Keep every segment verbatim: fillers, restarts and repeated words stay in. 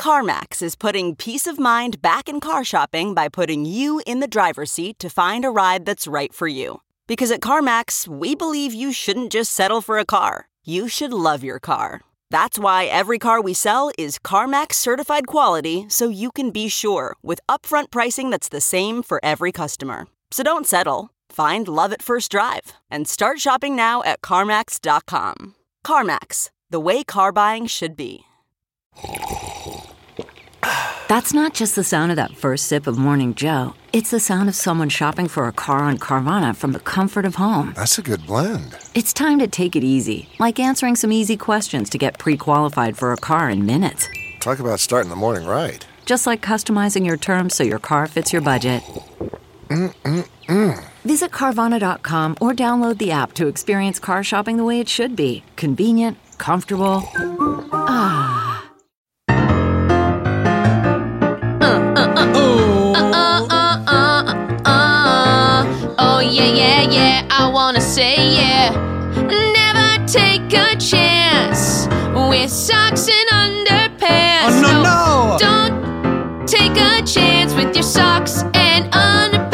CarMax is putting peace of mind back in car shopping by putting you in the driver's seat to find a ride that's right for you. Because at CarMax, we believe you shouldn't just settle for a car. You should love your car. That's why every car we sell is CarMax certified quality, so you can be sure with upfront pricing that's the same for every customer. So don't settle. Find love at first drive and start shopping now at CarMax dot com. CarMax, the way car buying should be. That's not just the sound of that first sip of Morning Joe. It's the sound of someone shopping for a car on Carvana from the comfort of home. That's a good blend. It's time to take it easy, like answering some easy questions to get pre-qualified for a car in minutes. Talk about starting the morning right. Just like customizing your terms so your car fits your budget. Mm-mm-mm. Visit Carvana dot com or download the app to experience car shopping the way it should be. Convenient, comfortable. Ah. Yeah, yeah, yeah, I wanna say yeah. Never take a chance with socks and underpants. Oh, no, no! Don't take a chance with your socks and underpants.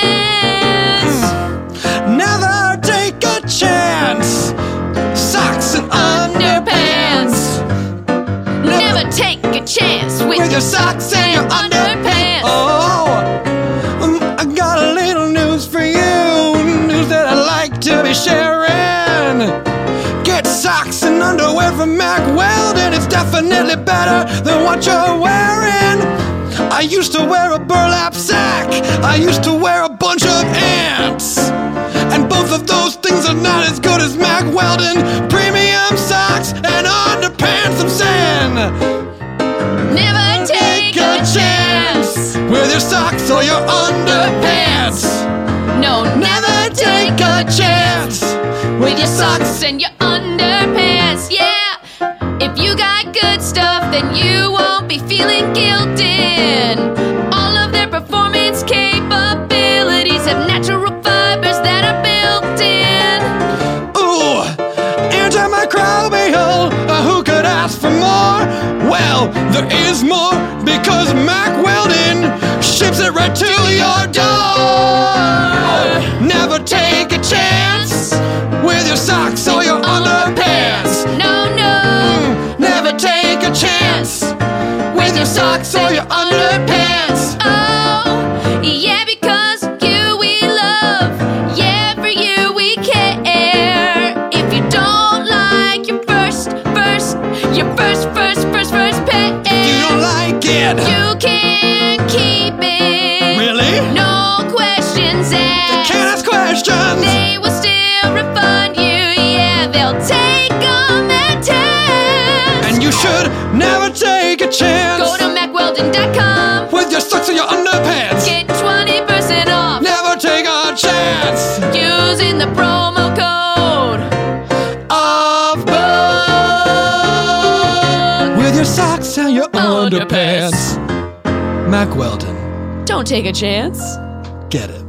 Mm. Never take a chance. Socks and underpants. Never take a chance with, with your socks and your underpants. Oh, um, I got a little news for you. That I like to be sharing. Get socks and underwear from Mack Weldon. It's definitely better than what you're wearing. I used to wear a burlap sack. I used to wear a bunch of ants. And both of those things are not as good as Mack Weldon premium socks and underpants. I'm saying, never take a chance with your socks or your underpants. No, never take a chance with your socks and your underpants. Yeah, if you got good stuff, then you won't be feeling guilted. All of their performance capabilities have natural fibers that are built in. Ooh, antimicrobial. Uh, who could ask for more? Well, there is more because Mack Weldon ships it right to your door. Never take a chance with your socks or your underpants. No, no. Mm, never take a chance with your socks or your underpants. Oh, yeah, because you we love. Yeah, for you we care. If you don't like your first, first, your first, first, first, first pair, if you don't like it, you can keep it. Really? No questions asked. Can't ask questions. They will still refund you. Yeah, they'll take on that test. And you should never take a chance. Go to Mack Weldon dot com with your socks or your underpants. Get twenty percent off. Never take a chance Using the promo code of both. With your socks and your underpants. Mack Weldon. Don't take a chance. Get it.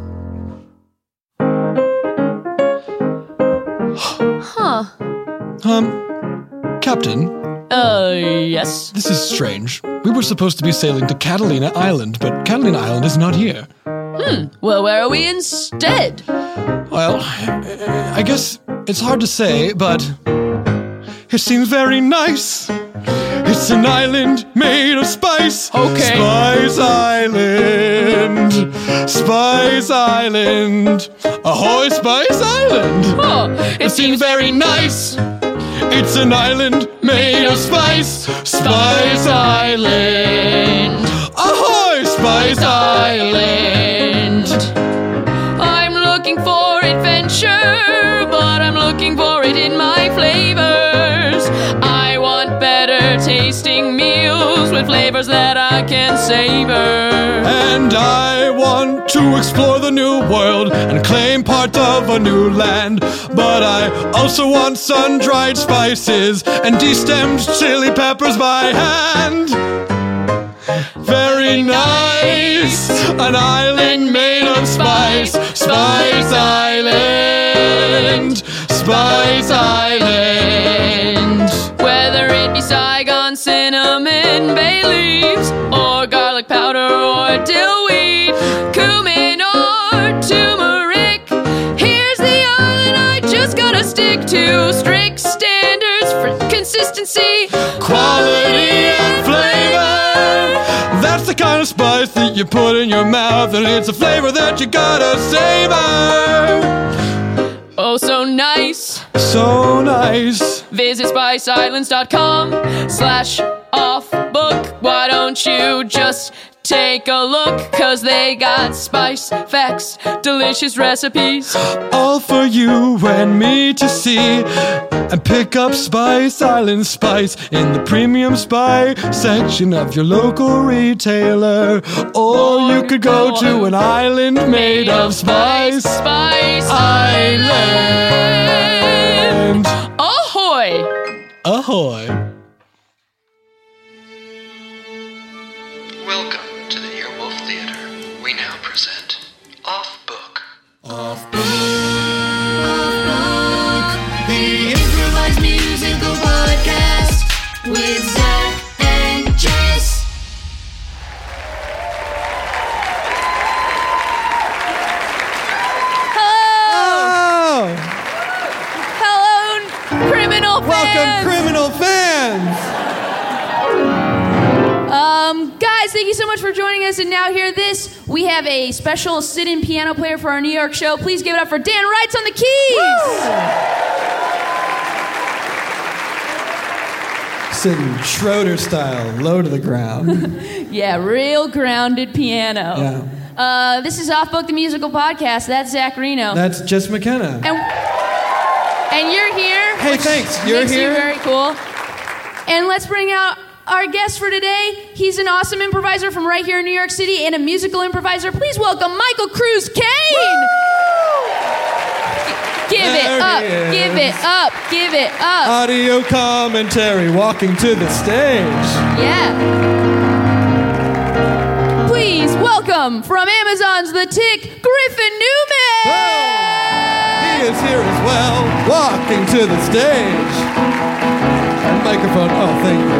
Huh. Um, Captain, Uh, yes? this is strange. We were supposed to be sailing to Catalina Island, but Catalina Island is not here. Hmm. Well, where are we instead? Well, I guess it's hard to say, but it seems very nice. It's an island made of spice. Okay. Spice Island. Spice Island. Ahoy, Spice Island. Huh. It seems very nice. It's an island made of spice. Spice Island. Ahoy, Spice Island. I'm looking for adventure, but I'm looking for it in my flavors. I want better tasting meals with flavors that I can savor. And I want to explore the new world and claim part of a new land. But I also want sun-dried spices and de-stemmed chili peppers by hand. Very nice, an island made of spice. Spice Island, Spice Island. Whether it be Saigon, cinnamon, bay leaf, or dillweed, cumin or turmeric. Here's the island I just gotta stick to. Strict standards for consistency, Quality and flavor. That's the kind of spice that you put in your mouth, and it's a flavor that you gotta savor. Oh, so nice. So nice. Visit spice islands dot com slash off book. Why don't you just take a look? Cause they got spice facts, delicious recipes. All for you and me to see. And pick up Spice Island Spice in the premium spice section of your local retailer. Or you could go to an island made of spice. Spice Island. Ahoy! Ahoy. Welcome to the Earwolf Theater. We now present Off Book. Off The improvised musical podcast with Zach and Jess. Hello! Oh! Hello, criminal fans! Welcome, criminal fans! Um, guys, thank you so much for joining us. And now hear this. We have a special sit-in piano player for our New York show. Please give it up for Dan Wrights on the keys! Sitting Schroeder style, low to the ground. Yeah, real grounded piano. Yeah. Uh, this is Off Book, the musical podcast. That's Zach Reno. That's Jess McKenna. and, and you're here. Hey, which thanks. You're makes here. you very cool. And let's bring out our guest for today. He's an awesome improviser from right here in New York City and a musical improviser. Please welcome Michael Cruz Kane. Give There it up, he is. give it up, give it up. Audio commentary, walking to the stage. Yeah. Please welcome from Amazon's The Tick, Griffin Newman. He is here as well, walking to the stage. And microphone. Oh, thank you.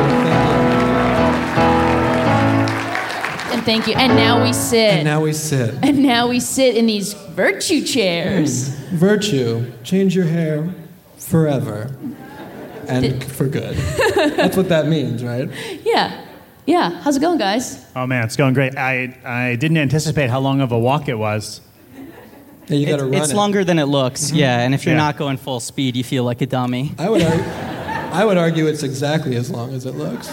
Thank you. And thank you. And now we sit. And now we sit. And now we sit in these virtue chairs. Virtue. Change your hair forever. And for good. That's what that means, right? Yeah. Yeah. How's it going, guys? Oh man, it's going great. I, I didn't anticipate how long of a walk it was. Yeah, you got to It's, run it's it. longer than it looks, yeah. And if you're Yeah. not going full speed, you feel like a dummy. I would argue, I would argue it's exactly as long as it looks.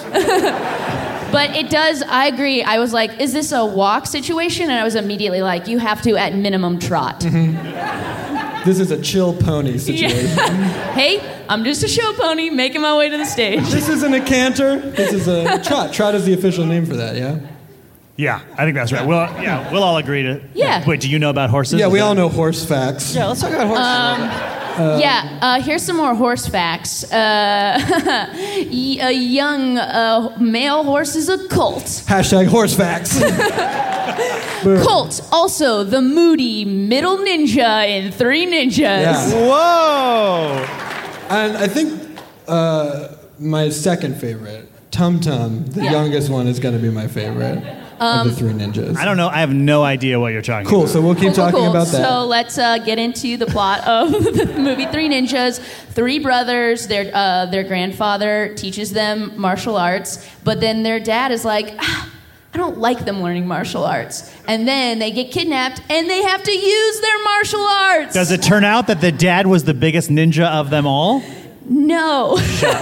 But it does, I agree. I was like, is this a walk situation? And I was immediately like, you have to at minimum trot. This is a chill pony situation. Hey, I'm just a show pony making my way to the stage. This isn't a canter. This is a trot. Trot is the official name for that, yeah? Yeah, I think that's right. We'll, yeah, we'll all agree to. Yeah. Wait, do you know about horses? Yeah, Is we that- all know horse facts. Yeah, let's talk about horses. Yeah, uh, here's some more horse facts. Uh, y- a young uh, male horse is a colt. Hashtag horse facts. Colt, also the moody middle ninja in Three Ninjas. Yeah. Whoa! And I think uh, my second favorite, Tum Tum, the Yeah. youngest one, is going to be my favorite of the Three Ninjas. I don't know. I have no idea what you're talking Cool, about. so we'll keep Cool, cool, talking cool. about that. So let's uh, get into the plot of the movie Three Ninjas. Three brothers, their uh, their grandfather teaches them martial arts, but then their dad is like, ah, I don't like them learning martial arts. And then they get kidnapped and they have to use their martial arts. Does it turn out that the dad was the biggest ninja of them all? No.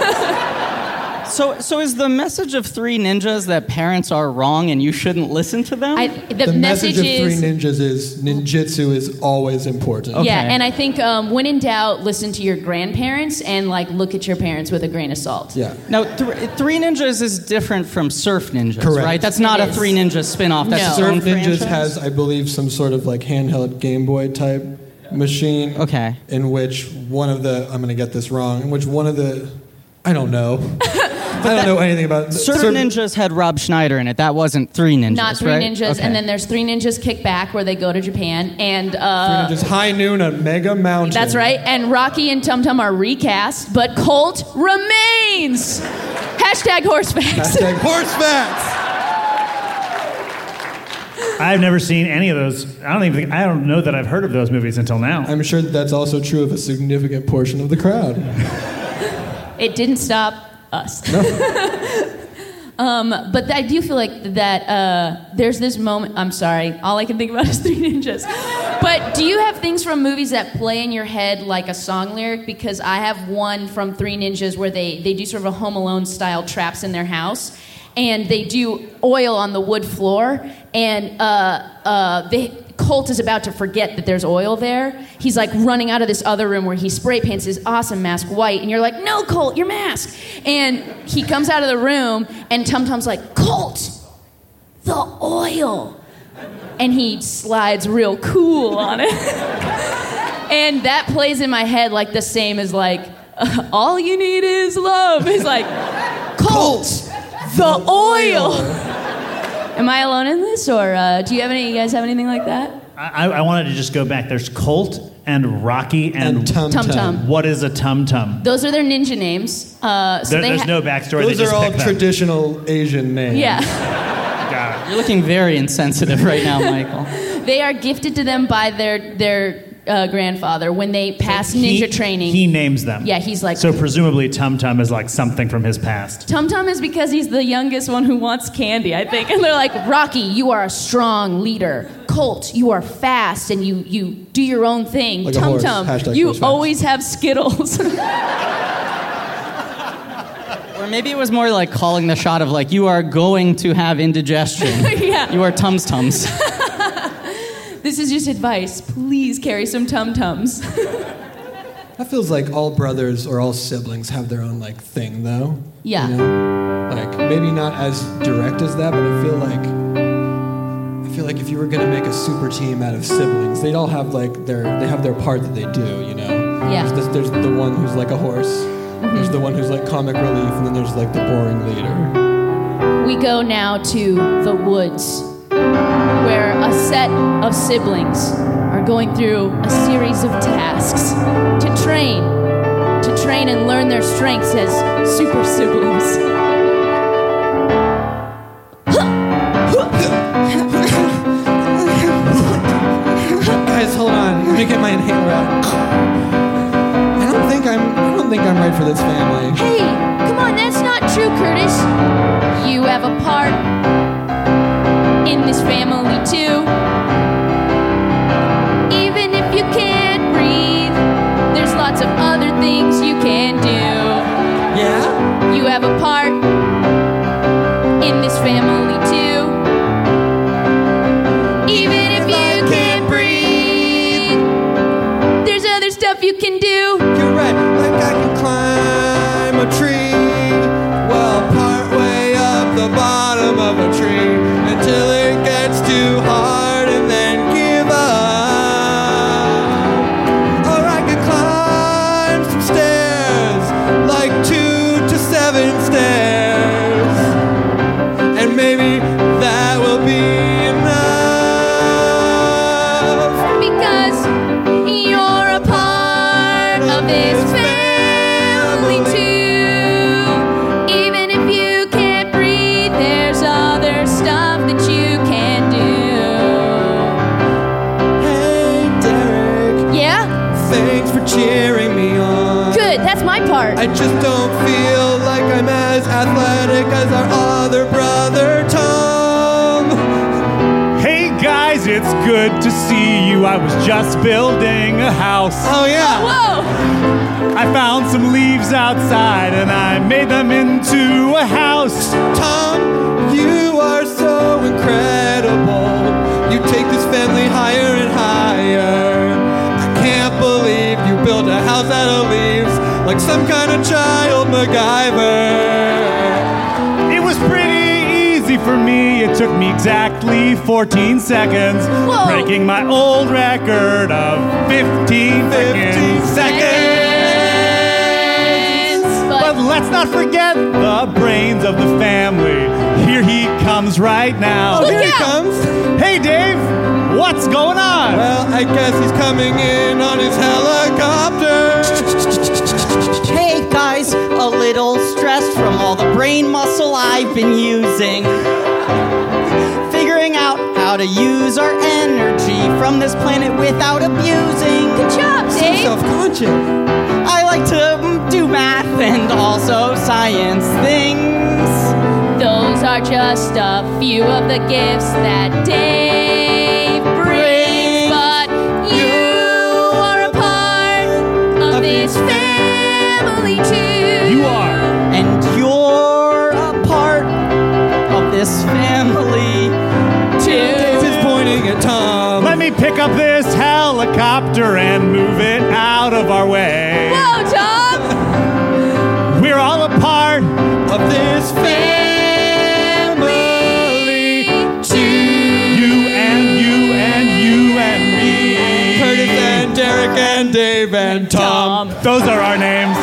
So, so is the message of Three Ninjas that parents are wrong and you shouldn't listen to them? I, the, the message, of is, Three Ninjas is ninjutsu is always important. Okay. yeah, and I think um, when in doubt, listen to your grandparents and like look at your parents with a grain of salt. Yeah. Now, th- Three Ninjas is different from Surf Ninjas, Correct. right? That's not It a is. Three Ninjas spin-off. That's No. its Surf own Ninjas franchise? has, I believe, some sort of like handheld Game Boy type machine. Okay. In which one of the, I'm going to get this wrong, in which one of the, I don't know. I don't know anything about Surf Surf- Ninjas had Rob Schneider in it. That wasn't Three Ninjas, Not Three right? Ninjas, Okay. and then there's Three Ninjas Kick Back where they go to Japan, and uh, Three Ninjas High Noon on Mega Mountain. that's right. And Rocky and Tum Tum are recast, but Colt remains. Hashtag horse facts. Hashtag horse facts. I've never seen any of those. I don't even think, I don't know that I've heard of those movies until now. I'm sure that that's also true of a significant portion of the crowd. It didn't stop us. No. um, but I do feel like that uh, there's this moment. I'm sorry. All I can think about is Three Ninjas. But do you have things from movies that play in your head like a song lyric? Because I have one from Three Ninjas where they, they do sort of a Home Alone style traps in their house. And they do oil on the wood floor. And uh, uh, they, Colt is about to forget that there's oil there. He's like running out of this other room where he spray paints his awesome mask white. And you're like, no, Colt, your mask. And he comes out of the room and Tum Tum's like, Colt, the oil. And he slides real cool on it. And that plays in my head like the same as like, uh, all you need is love. It's like, Colt, the oil. Am I alone in this, or uh, do you have any? You guys have anything like that? I, I wanted to just go back. There's Colt and Rocky and, And Tum Tum Tum. Tum. What is a Tum Tum? Those are their ninja names. Uh, so There, they there's ha- no backstory. Those they are just all picked them. traditional Asian names. Yeah, Got it. You're looking very insensitive right now, Michael. they are gifted to them by their their uh, grandfather when they pass ninja He- training. He names them. Yeah, he's like- So presumably Tum Tum is like something from his past. Tum Tum is because he's the youngest one who wants candy, I think. And they're like, Rocky, you are a strong leader. Colt, you are fast and you you do your own thing. Like a Tum horse. Tum, Hashtag you horse facts. always have Skittles. Or maybe it was more like calling the shot of like, you are going to have indigestion. Yeah. You are Tums Tums. This is just advice. Please carry some Tum Tums. That feels like all brothers or all siblings have their own like thing, though. Yeah. You know? Like maybe not as direct as that, but I feel like I feel like if you were gonna make a super team out of siblings, they'd all have like their they have their part that they do. You know. Yeah. There's, this, there's the one who's like a horse. Mm-hmm. There's the one who's like comic relief, and then there's like the boring leader. We go now to the woods, where a set of siblings are going through a series of tasks to train, to train and learn their strengths as super siblings. Guys, hold on. Let me get my inhaler out. I don't think I'm. I don't think I'm right for this family. Hey, come on, that's not true, Curtis. You have a part in this family too. Even if you can't breathe, there's lots of other things you can do. Yeah. You have a part in this family too. Even if you can't breathe, there's other stuff you can do. You're right. Like I can climb a tree. Well, part way up the bottom of a tree until it gets too hard and then give up. Or I could climb some stairs, like two to seven stairs, and maybe that will be enough. Because you're a part of this family too. Even if you can't breathe, there's other stuff that you can do. Hey, Derek. Yeah? Thanks for cheering me on. Good, that's my part. I just don't feel like I'm as athletic as our other brother, Tom. Hey guys, it's good to see you. I was just building a house. Oh, yeah. Whoa! I found some leaves outside and I made them into a house. Tom, you are so incredible. You take this family higher and higher. I can't believe you built a house out of leaves like some kind of child MacGyver. It was pretty easy for me. It took me exactly fourteen seconds, Whoa. breaking my old record of fifteen, fifteen seconds. Seconds. But But let's not forget the brains of the family. Here he comes right now. Oh, here Look he out. comes. Hey Dave, what's going on? Well, I guess he's coming in on his helicopter. Hey guys, a little stressed from all the brain muscle I've been using. Figuring out how how to use our energy from this planet without abusing. Good job, So Dave. self-conscious. I like to mm, do math and also science things. Those are just a few of the gifts that Dave brings, but you are a part of this family too. You are. And you're a part of this family too. Dave is pointing at Tom. Let me pick up this helicopter and move it out of our way. Whoa, Tom! We're all a part Of this family too. you and you and you and me. Curtis and Derek and Dave and Tom. Those are our names.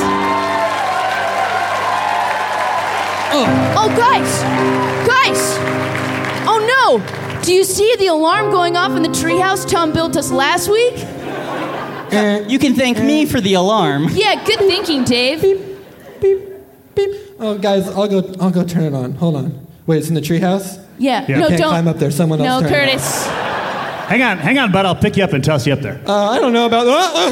Oh, guys! Guys! Oh no! Do you see the alarm going off in the treehouse Tom built us last week? You can thank me for the alarm. Yeah, good thinking, Dave. Beep, beep. Oh, guys, I'll go. I'll go turn it on. Hold on. Wait, it's in the treehouse. Yeah, Yeah. no, Can't don't. climb up there. Someone else. No, turn it on. Curtis. Hang on, hang on, bud. I'll pick you up and toss you up there. Uh, I don't know about.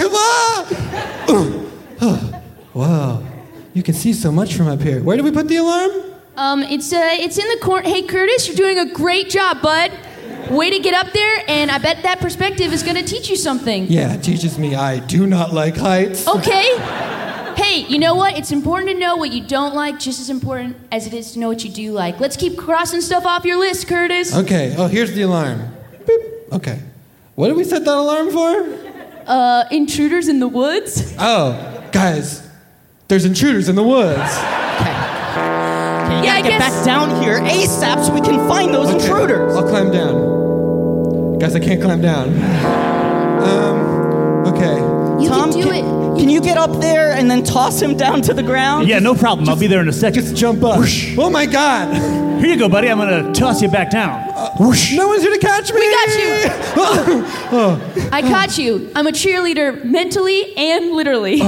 Wow, you can see so much from up here. Where did we put the alarm? Um, it's uh, it's in the corner. Hey, Curtis, you're doing a great job, bud. Way to get up there, and I bet that perspective is gonna teach you something. Yeah, it teaches me I do not like heights. Okay. Hey, you know what? It's important to know what you don't like, just as important as it is to know what you do like. Let's keep crossing stuff off your list, Curtis. Okay. Oh, here's the alarm. Beep. Okay. What did we set that alarm for? Uh, intruders in the woods. Oh, guys, there's intruders in the woods. Okay, you Yeah, I gotta get guess- back down here ASAP so we can find those Okay, intruders. I'll climb down. Guys, I can't climb down. Um, okay. You Tom, can do it. Can you get up there and then toss him down to the ground? Yeah, no problem. I'll be there in a second. Just jump up. Oh my God. Here you go, buddy. I'm gonna toss you back down. Whoosh. No one's here to catch me. We got you. I caught you. I'm a cheerleader mentally and literally.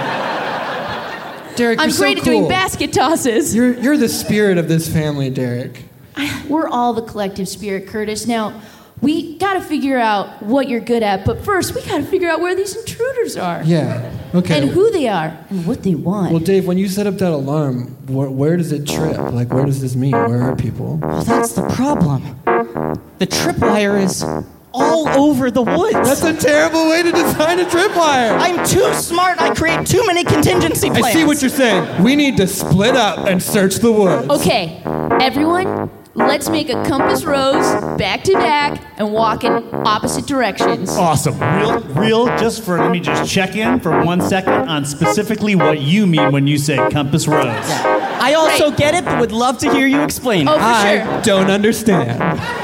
Derek, I'm you're great so at doing cool. basket tosses. You're, you're the spirit of this family, Derek. We're all the collective spirit, Curtis. Now, we gotta figure out what you're good at, but first, we gotta figure out where these intruders are. Yeah. Okay. And who they are, and what they want. Well, Dave, when you set up that alarm, where, where does it trip? Like, where does this mean? Where are people? Well, that's the problem. The tripwire is all over the woods. That's a terrible way to design a tripwire. I'm too smart. I create too many contingency plans. I see what you're saying. We need to split up and search the woods. Okay, everyone, let's make a compass rose back to back and walk in opposite directions. Awesome. Real, real, just for, let me just check in for one second on specifically what you mean when you say compass rose. I also Right. get it, but would love to hear you explain. Oh, for I sure. don't understand.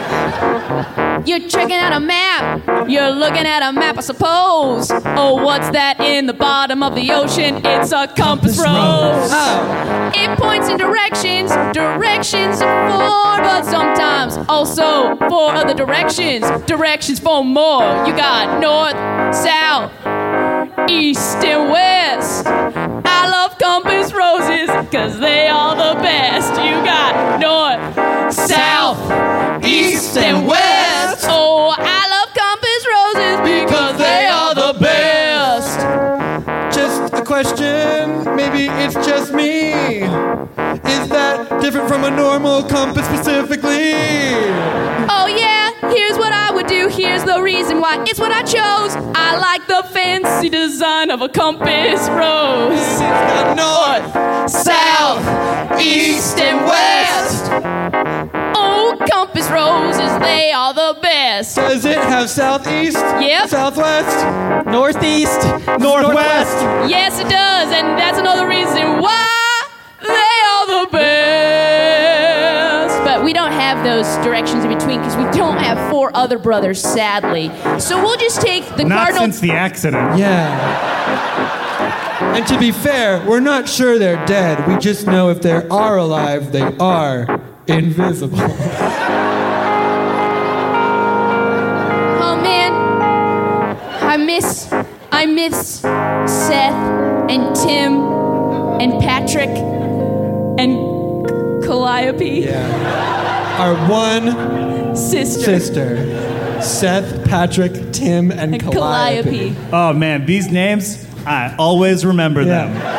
You're checking out a map. You're looking at a map, I suppose. Oh, what's that in the bottom of the ocean? It's a compass, rose. Oh. It points in directions, directions for, but sometimes also for other directions, directions for more. You got north, south, east, and west. I love compass roses, cause they are the best. You got north, south, east, and west. Oh, I love compass roses because they are the best. Just a question, maybe it's just me. Is that different from a normal compass specifically? Oh yeah, here's what I would do. Here's the reason why. It's what I chose. I like the fancy design of a compass rose. It's the north, South, east, and west. Oh, compass roses, they are the best. Does it have southeast? Yep. Southwest? Northeast, Northwest? Yes, it does, and that's another reason why they are the best. But we don't have those directions in between because we don't have four other brothers, sadly. So we'll just take the Not cardinal. since the accident. Yeah. And to be fair, we're not sure they're dead. We just know if they are alive, they are invisible. Oh man, I miss, I miss Seth and Tim and Patrick and Calliope. Yeah. our one Sister. sister, Seth, Patrick, Tim, and, And Calliope. Calliope. Oh man, these names, I always remember Yeah. them.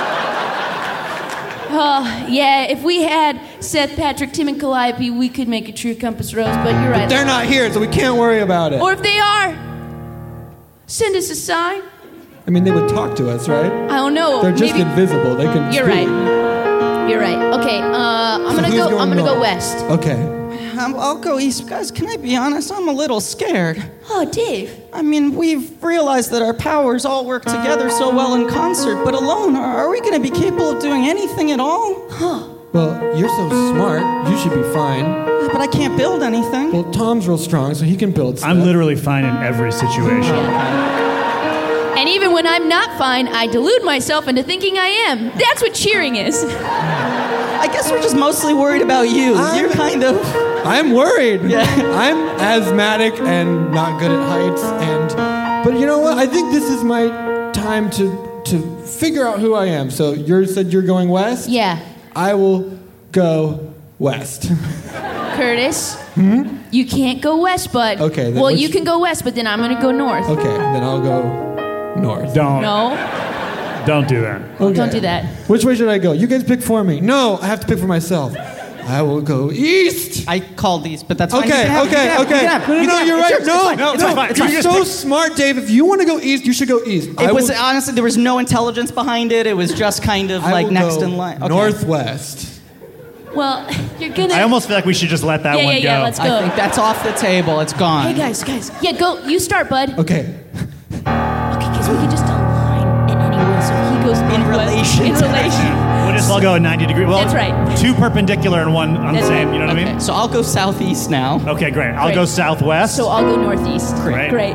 Oh, yeah, if we had Seth, Patrick, Tim, and Calliope, we could make a true Compass Rose, but you're right. They're not here, so we can't worry about it. Or if they are, send us a sign. I mean, they would talk to us, right? I don't know. They're just maybe. invisible. They can. You're speak. right. You're right. Okay, uh, I'm So gonna who's go. going I'm gonna go north? west. Okay. Um, I'll go east. Guys, can I be honest? I'm a little scared. Oh, Dave. I mean, we've realized that our powers all work together so well in concert, but alone, are, are we going to be capable of doing anything at all? Huh. Well, you're so smart. You should be fine. But I can't build anything. Well, Tom's real strong, so he can build stuff. I'm literally fine in every situation. And even when I'm not fine, I delude myself into thinking I am. That's what cheering is. I guess we're just mostly worried about you. I'm- You're kind of... I'm worried. Yeah. I'm asthmatic and not good at heights, and but you know what? I think this is my time to to figure out who I am. So you said you're going west. Yeah. I will go west. Curtis. Hmm? You can't go west, bud. Okay, then Well, which- you can go west, but then I'm gonna go north. Okay, then I'll go north. Don't. No, Don't do that. Okay. don't do that. Which way should I go? You guys pick for me. No, I have to pick for myself. I will go east. I called these, but that's fine. You Okay, can have it, you okay, can have it, okay. you can have it, No, no, you no, can have you're it. right. It's yours, No, it's fine. no, It's it's fine. fine. It's You're fine. so smart, Dave. If you want to go east, you should go east. I It was will- honestly, there was no intelligence behind it. It was just kind of I like will next go in line. Okay. northwest. Well, you're gonna. I almost feel like we should just let that Yeah, one yeah, go. yeah, let's go. I think that's off the table. It's gone. Hey guys, guys. Yeah, go. You start, bud. Okay. Okay, because we can just align it anyway. So he goes In northwest. relation In to- relation. We'll just all go at ninety degrees. Well, That's right. Two perpendicular and one on the That's same. right. You know what I Okay, mean? so I'll go southeast now. Okay, great. I'll Great. go southwest. So I'll go northeast. Great. Great.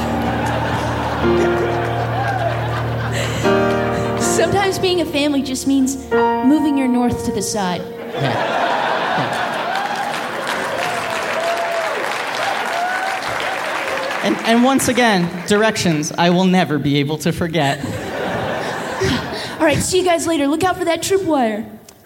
Sometimes being a family just means moving your north to the side. And, and once again, directions I will never be able to forget. All right, see you guys later. Look out for that tripwire.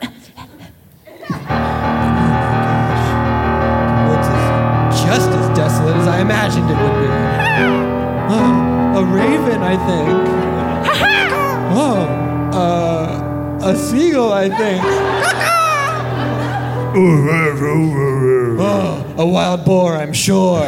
Woods is just as desolate as I imagined it would be. Oh, a raven, I think. Oh, uh, a seagull, I think. Oh, a wild boar, I'm sure.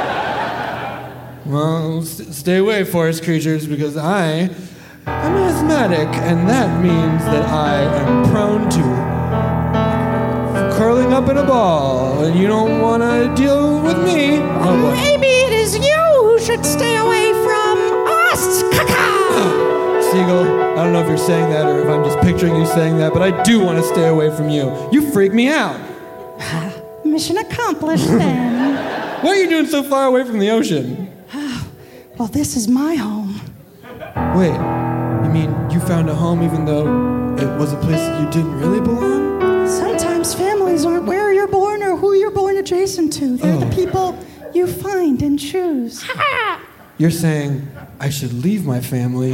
Well, s- stay away, forest creatures, because I am asthmatic, and that means that I am prone to curling up in a ball, and you don't want to deal with me. Oh, boy. Maybe it is you who should stay away from us. Seagull, I don't know if you're saying that or if I'm just picturing you saying that, but I do want to stay away from you. You freak me out. Mission accomplished then. Why are you doing so far away from the ocean? Well, this is my home. Wait, you mean you found a home even though it was a place that you didn't really belong? Sometimes families aren't where you're born or who you're born adjacent to. They're Oh. the people you find and choose. You're saying I should leave my family.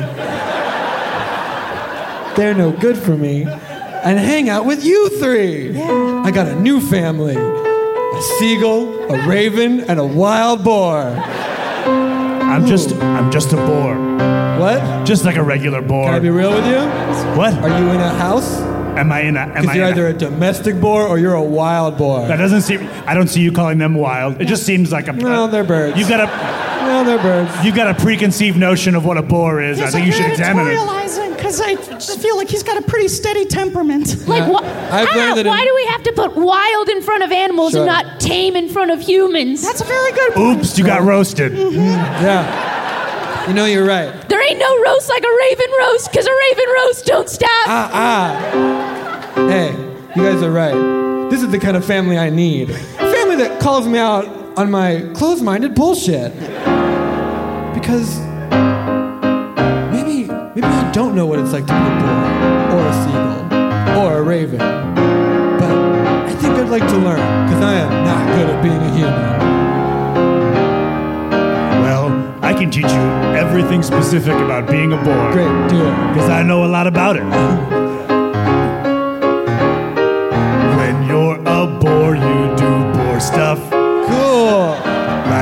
They're no good for me. And hang out with you three. Yeah. I got a new family. A seagull, a raven, and a wild boar. I'm just, I'm just a boar. What? Just like a regular boar. Can I be real with you? What? Are you in a house? Am I in a? Am Because I you're in either a, a domestic boar or you're a wild boar. That doesn't seem. I don't see you calling them wild. It just seems like a. No, they're birds. You've got a. No, they're birds. You've got a preconceived notion of what a boar is. I think you should examine it. editorializing because I just feel like he's got a pretty steady temperament. Like, wha- I've ah, learned that why in- do we have to put wild in front of animals Sure. and not tame in front of humans? That's a very good point. Oops, you got roasted. Yeah. You know, you're right. There ain't no roast like a raven roast, because a raven roast don't stop. Ah, ah. Hey, you guys are right. This is the kind of family I need. A family that calls me out on my closed-minded bullshit. Because maybe, maybe I don't know what it's like to be a boar, or a seagull, or a raven. But I think I'd like to learn, because I am not good at being a human. Well, I can teach you everything specific about being a boar. Great, do it. Because I know a lot about it. When you're a boar, you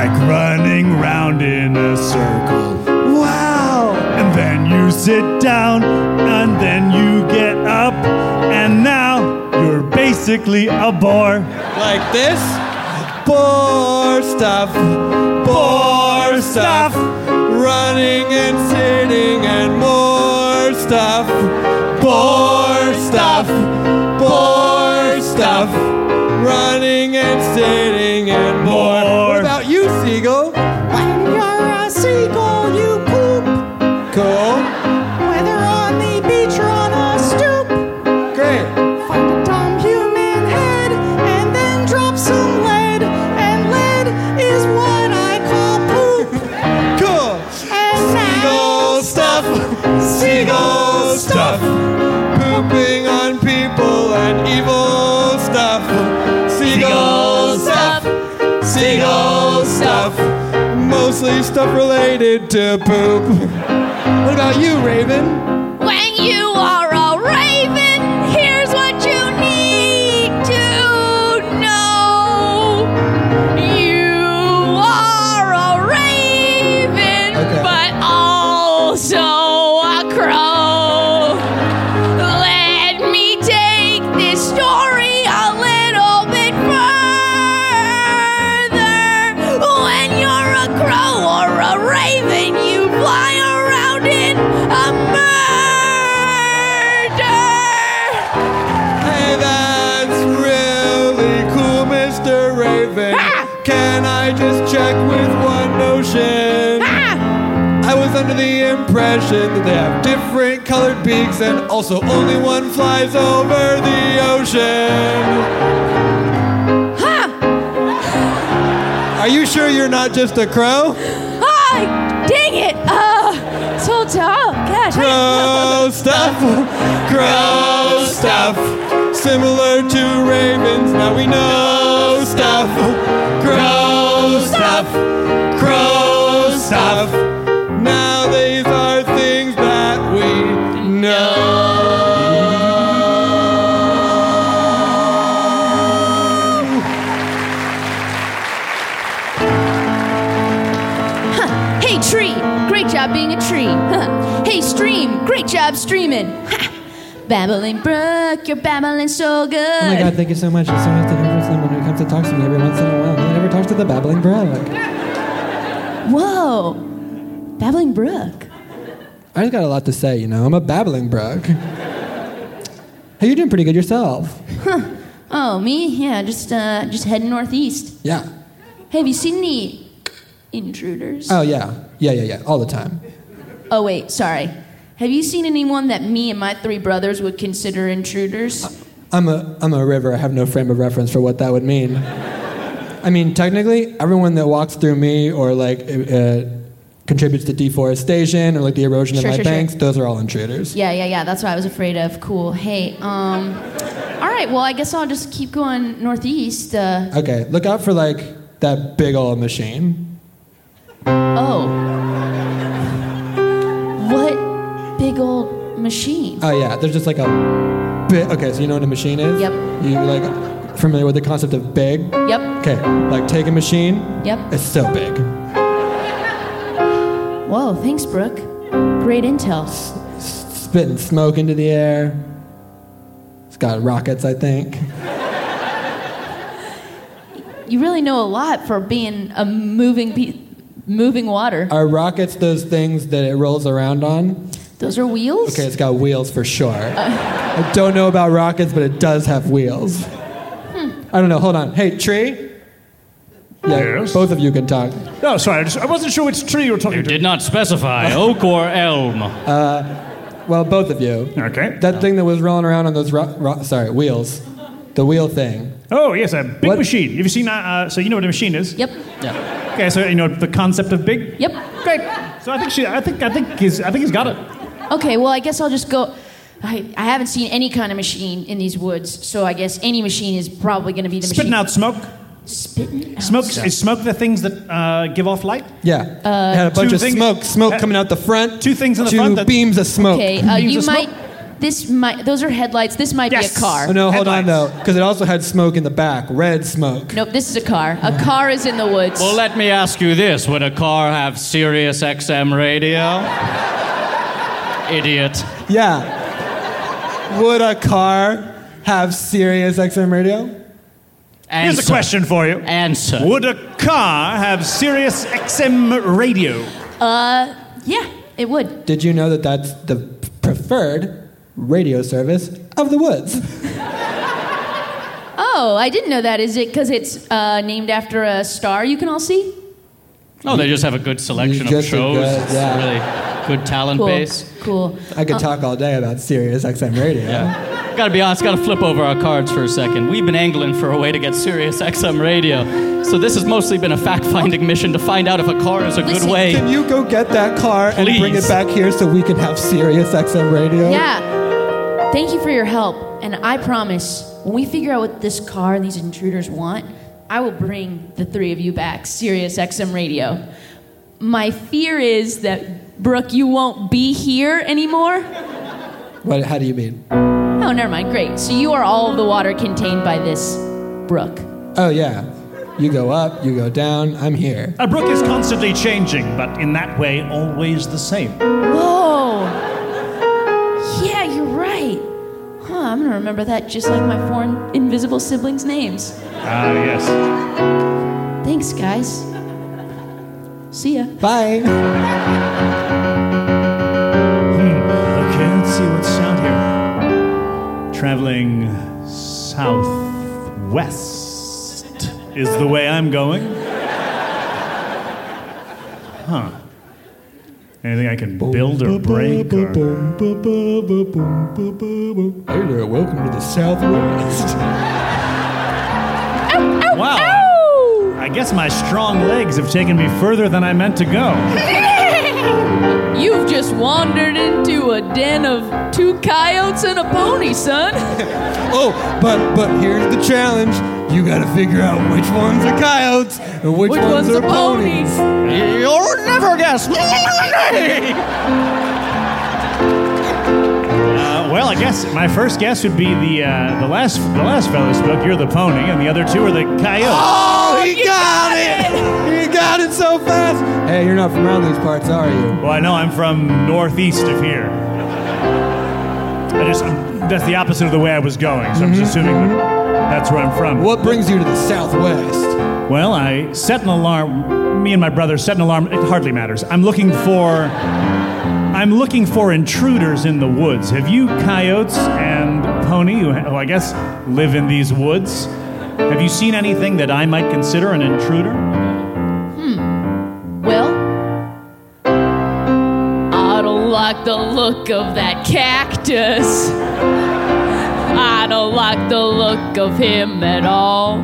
like running round in a circle. Wow! And then you sit down, and then you get up, and now you're basically a bore. Like this? Bore stuff, bore stuff, running and sitting and more stuff. Bore stuff, bore stuff, running and sitting and more. What about you, Seagull? When you're a seagull, you poop. Cool. Whether on the beach or on a stoop. Great. Find a dumb human head and then drop some lead. And lead is what I call poop. Cool. And Seagull stuff, seagull stuff, pooping on people and evil stuff. Seagull stuff, seagull stuff, mostly stuff related to poop. What about you, Raven? When you are a raven, here's what you need to know. You are a raven, Okay. but also a crow. Let me take this story a little bit further. When you're a crow or a raven, you fly around in a murder. Hey, that's really cool, Mister Raven. Can I just check with one notion? I was under the impression that they have different colored beaks and also only one flies over the ocean. Are you sure you're not just a crow? Hi, dang it. Uh, so tall. Gosh. Crow stuff, crow stuff, similar to ravens. Now we know stuff. Crow stuff, crow stuff. Now these are things that we know. Hey, tree. Great job being a tree. Hey, stream. Great job streaming. Ha. Babbling Brook, you're babbling so good. Oh my God, thank you so much. It's so nice to hear from someone who comes to talk to me every once in a while. No one ever talks to the Babbling Brook. Whoa. Babbling Brook. I just got a lot to say, you know. I'm a Babbling Brook. Hey, you're doing pretty good yourself. Oh, me? Yeah, just uh, just heading northeast. Yeah. Hey, have you seen any intruders? Oh, yeah. Yeah, yeah, yeah. All the time. Oh, wait, sorry. Have you seen anyone that me and my three brothers would consider intruders? I'm a, I'm a river. I have no frame of reference for what that would mean. I mean, technically, everyone that walks through me or, like, uh, contributes to deforestation or, like, the erosion Sure, of my sure, banks, sure. those are all intruders. Yeah, yeah, yeah. That's what I was afraid of. Cool. Hey, um, all right. Well, I guess I'll just keep going northeast. Uh, Okay, look out for, like, that big old machine. oh, what big old machine? Oh, yeah, there's just, like, a big... Okay, so you know what a machine is? Yep. You, like, familiar with the concept of big? Yep. Okay, like, take a machine. Yep. It's so big. Whoa, thanks, Brooke. Great intel. Spitting smoke into the air. It's got rockets, I think. You really know a lot for being a moving pe- moving water. Are rockets those things that it rolls around on? Those are wheels? Okay, it's got wheels for sure. Uh, I don't know about rockets, but it does have wheels. Hmm. I don't know. Hold on. Hey, tree? Yeah, Yes? both of you can talk. No, sorry, I, just, I wasn't sure which tree you were talking You to. did not specify oak or elm. Well, both of you. Okay. That thing that was rolling around on those ro- ro- sorry wheels, the wheel thing. Oh, yes, a big What? machine. Have you seen that? Uh, so you know what a machine is? Yep. Yeah. Okay, so you know the concept of big? Yep. Great. So I think she, I think, I think he's, I think he's got it. Okay, well, I guess I'll just go. I, I haven't seen any kind of machine in these woods, so I guess any machine is probably going to be the Spitting machine. out smoke. Spitting out Smoke is smoke the things that uh, give off light. Yeah. it had a bunch two of thing- smoke, smoke uh, coming out the front. two things in the two front that- beams of smoke. Okay, uh, Beams you of might. smoke? this might, those are headlights. This might Yes. be a car. Oh, no, hold Headlights. on, though, because it also had smoke in the back, red smoke. Nope, this is a car. A car is in the woods. Well, let me ask you this. Would a car have Sirius X M radio? Idiot. Yeah. Would a car have Sirius X M radio? Here's a question for you. Answer. Would a car have Sirius X M radio? Uh, yeah, it would. Did you know that that's the preferred radio service of the woods? Oh, I didn't know that. Is it because it's uh, named after a star you can all see? Oh, they just have a good selection of Just a shows. good- It's yeah. really good talent Cool. base. Cool. I could talk all day about Sirius X M radio. Yeah. Gotta be honest, gotta flip over our cards for a second. We've been angling for a way to get Sirius X M radio. So this has mostly been a fact-finding mission to find out if a car is a Listen, good way. Can you go get that car and bring it Please. back here so we can have Sirius X M radio? Yeah. Thank you for your help. And I promise, when we figure out what this car and these intruders want, I will bring the three of you back Sirius X M radio. My fear is that, Brooke, you won't be here anymore. What, how do you mean? Oh, never mind. Great. So you are all of the water contained by this brook. Oh, yeah. You go up, you go down, I'm here. A brook is constantly changing, but in that way, always the same. Whoa. Yeah, you're right. Huh, I'm going to remember that just like my four invisible siblings' names. Ah, yes. Thanks, guys. See ya. Bye. Okay, let's see what's out here. Traveling southwest is the way I'm going. Huh. Anything I can build or break or... Hey there, welcome to the Southwest. Wow. I guess my strong legs have taken me further than I meant to go. You've just wandered into a den of two coyotes and a pony, son. Oh, but but here's the challenge. You gotta figure out which ones are coyotes and which, Which ones, ones are are ponies. You'll never guess. Uh, well, I guess my first guess would be the uh, the last the last fellow who spoke. You're the pony, and the other two are the coyotes. Oh, he got it! He got it so fast. Hey, you're not from around these parts, are you? Well, I know I'm from northeast of here. I just I'm, that's the opposite of the way I was going, so I'm just assuming that that's where I'm from. What brings you to the Southwest? Well, I set an alarm. Me and my brother set an alarm. It hardly matters. I'm looking for. I'm looking for intruders in the woods. Have you coyotes and pony, who well, I guess live in these woods? Have you seen anything that I might consider an intruder? Well, I don't like the look of that cactus. I don't like the look of him at all.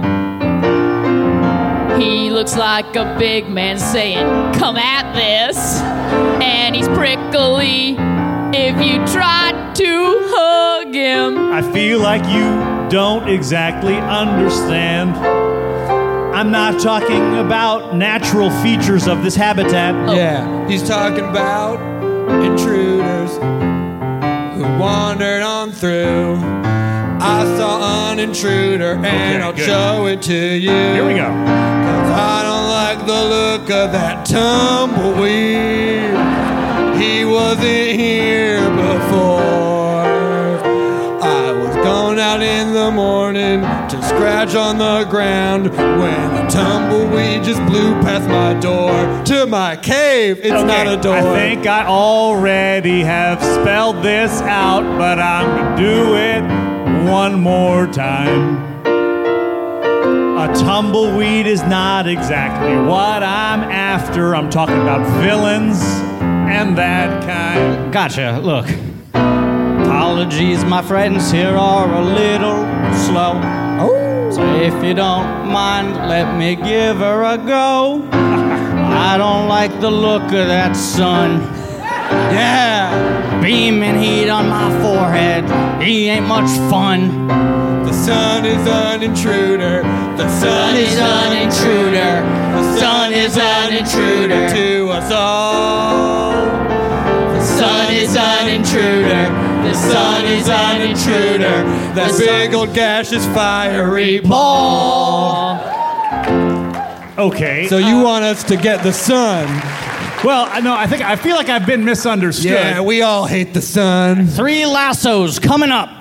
He looks like a big man saying, come at this. And he's prickly if you try to hug him. I feel like you don't exactly understand. I'm not talking about natural features of this habitat. Yeah, he's talking about intruders who wandered on through. I saw an intruder and Okay, I'll good. show it to you. Here we go. I don't like the look of that tumbleweed. He wasn't here before. I was going out in the morning to scratch on the ground when a tumbleweed just blew past my door to my cave. It's Okay, not a door. I think I already have spelled this out, but I'm gonna do it one more time. A tumbleweed is not exactly what I'm after. I'm talking about villains and that kind. Gotcha. Look. Apologies, my friends here are a little slow. Oh. So if you don't mind, let me give her a go. I don't like the look of that sun. Yeah. Beaming heat on my forehead. He ain't much fun. The sun is an intruder. The sun is an intruder. The sun is an intruder to us all. The sun is an intruder. The sun is an intruder. That big old gaseous fiery ball. Okay. So you uh, want us to get the sun? Well, I know. I think I feel like I've been misunderstood. Yeah, we all hate the sun. Three lassos coming up.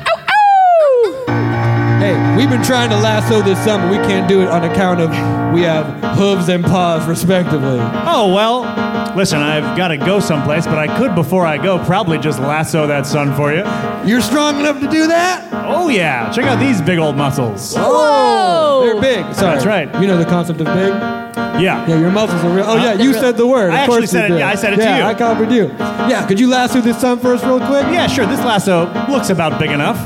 Hey, we've been trying to lasso this sun, but we can't do it on account of we have hooves and paws, respectively. Oh, well, listen, I've got to go someplace, but I could, before I go, probably just lasso that sun for you. You're strong enough to do that? Oh, yeah. Check out these big old muscles. Whoa! They're big. Sorry. That's right. You know the concept of big? Yeah. Yeah, your muscles are real. Oh, yeah, Uh, you said the word. I of actually course said you it. did. Yeah, I said it yeah, to you. I copied you. Yeah, could you lasso this sun for us real quick? Yeah, sure. This lasso looks about big enough.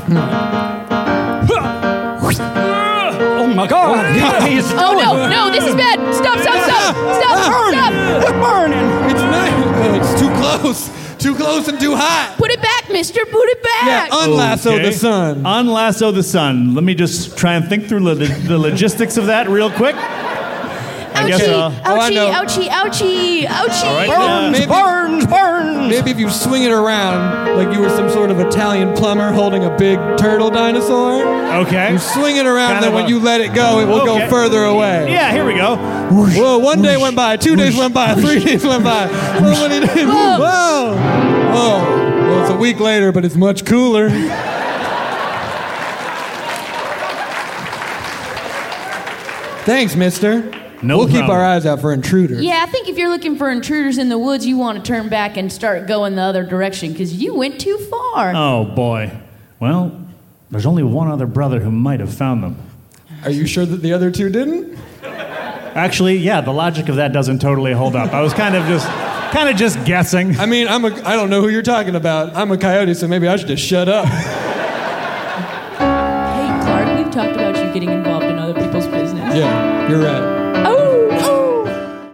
Oh, my God. Oh, no, no, this is bad. Stop, stop, stop. Stop, stop. It's burning. It's not. Oh, it's too close. Too close and too hot. Put it back, mister. Put it Yeah, back. unlasso Okay. the sun. Unlasso the sun. Let me just try and think through lo- the logistics of that real quick. I guess, Ouchie, uh, Oh, I ouchie, know. ouchie, ouchie, ouchie. All right, Burns, maybe- burns, burns. Maybe if you swing it around like you were some sort of Italian plumber holding a big turtle dinosaur. Okay. You swing it around, Kind then of when a- you let it go, it will Okay. go further away. Yeah, here we go. Whoa, one day went by, two days went by, three days went by. So many days. Whoa. Whoa. Whoa. Well, it's a week later, but it's much cooler. Thanks, mister. No We'll keep problem. our eyes out for intruders. Yeah, I think if you're looking for intruders in the woods, you want to turn back and start going the other direction because you went too far. Oh, boy. Well, there's only one other brother who might have found them. Are you sure that the other two didn't? Actually, yeah, the logic of that doesn't totally hold up. I was kind of just kind of just guessing. I mean, I'm a, I don't know who you're talking about. I'm a coyote, so maybe I should just shut up. Hey, Clark, we've talked about you getting involved in other people's business. Yeah, you're right. Oh, oh.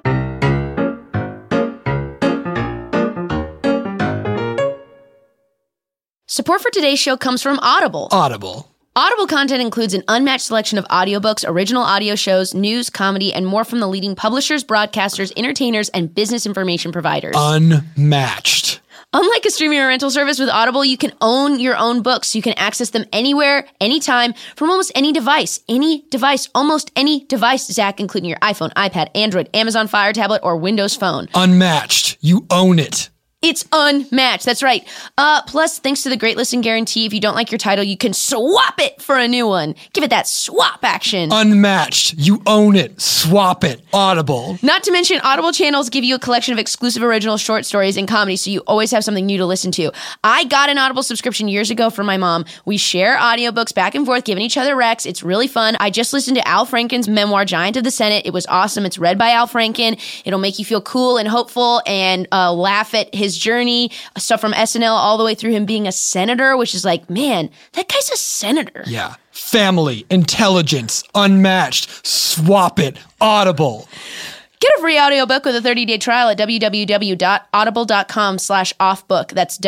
Support for today's show comes from Audible. Audible. Audible content includes an unmatched selection of audiobooks, original audio shows, news, comedy, and more from the leading publishers, broadcasters, entertainers, and business information providers. Unmatched. Unlike a streaming or rental service with Audible, you can own your own books. You can access them anywhere, anytime, from almost any device. Any device, almost any device, Zach, including your iPhone, iPad, Android, Amazon Fire tablet, or Windows Phone. Unmatched. You own it. It's unmatched. That's right. Uh, plus, thanks to the Great Listen Guarantee, if you don't like your title, you can swap it for a new one. Give it that swap action. Unmatched. You own it. Swap it. Audible. Not to mention, Audible channels give you a collection of exclusive original short stories and comedy, so you always have something new to listen to. I got an Audible subscription years ago for my mom. We share audiobooks back and forth, giving each other recs. It's really fun. I just listened to Al Franken's memoir, Giant of the Senate. It was awesome. It's read by Al Franken. It'll make you feel cool and hopeful and uh, laugh at his journey, stuff from S N L all the way through him being a senator, which is like, man, that guy's a senator. Yeah. Family. Intelligence. Unmatched. Swap it. Audible. Get a free audiobook with a thirty-day trial at www.audible.com slash offbook. That's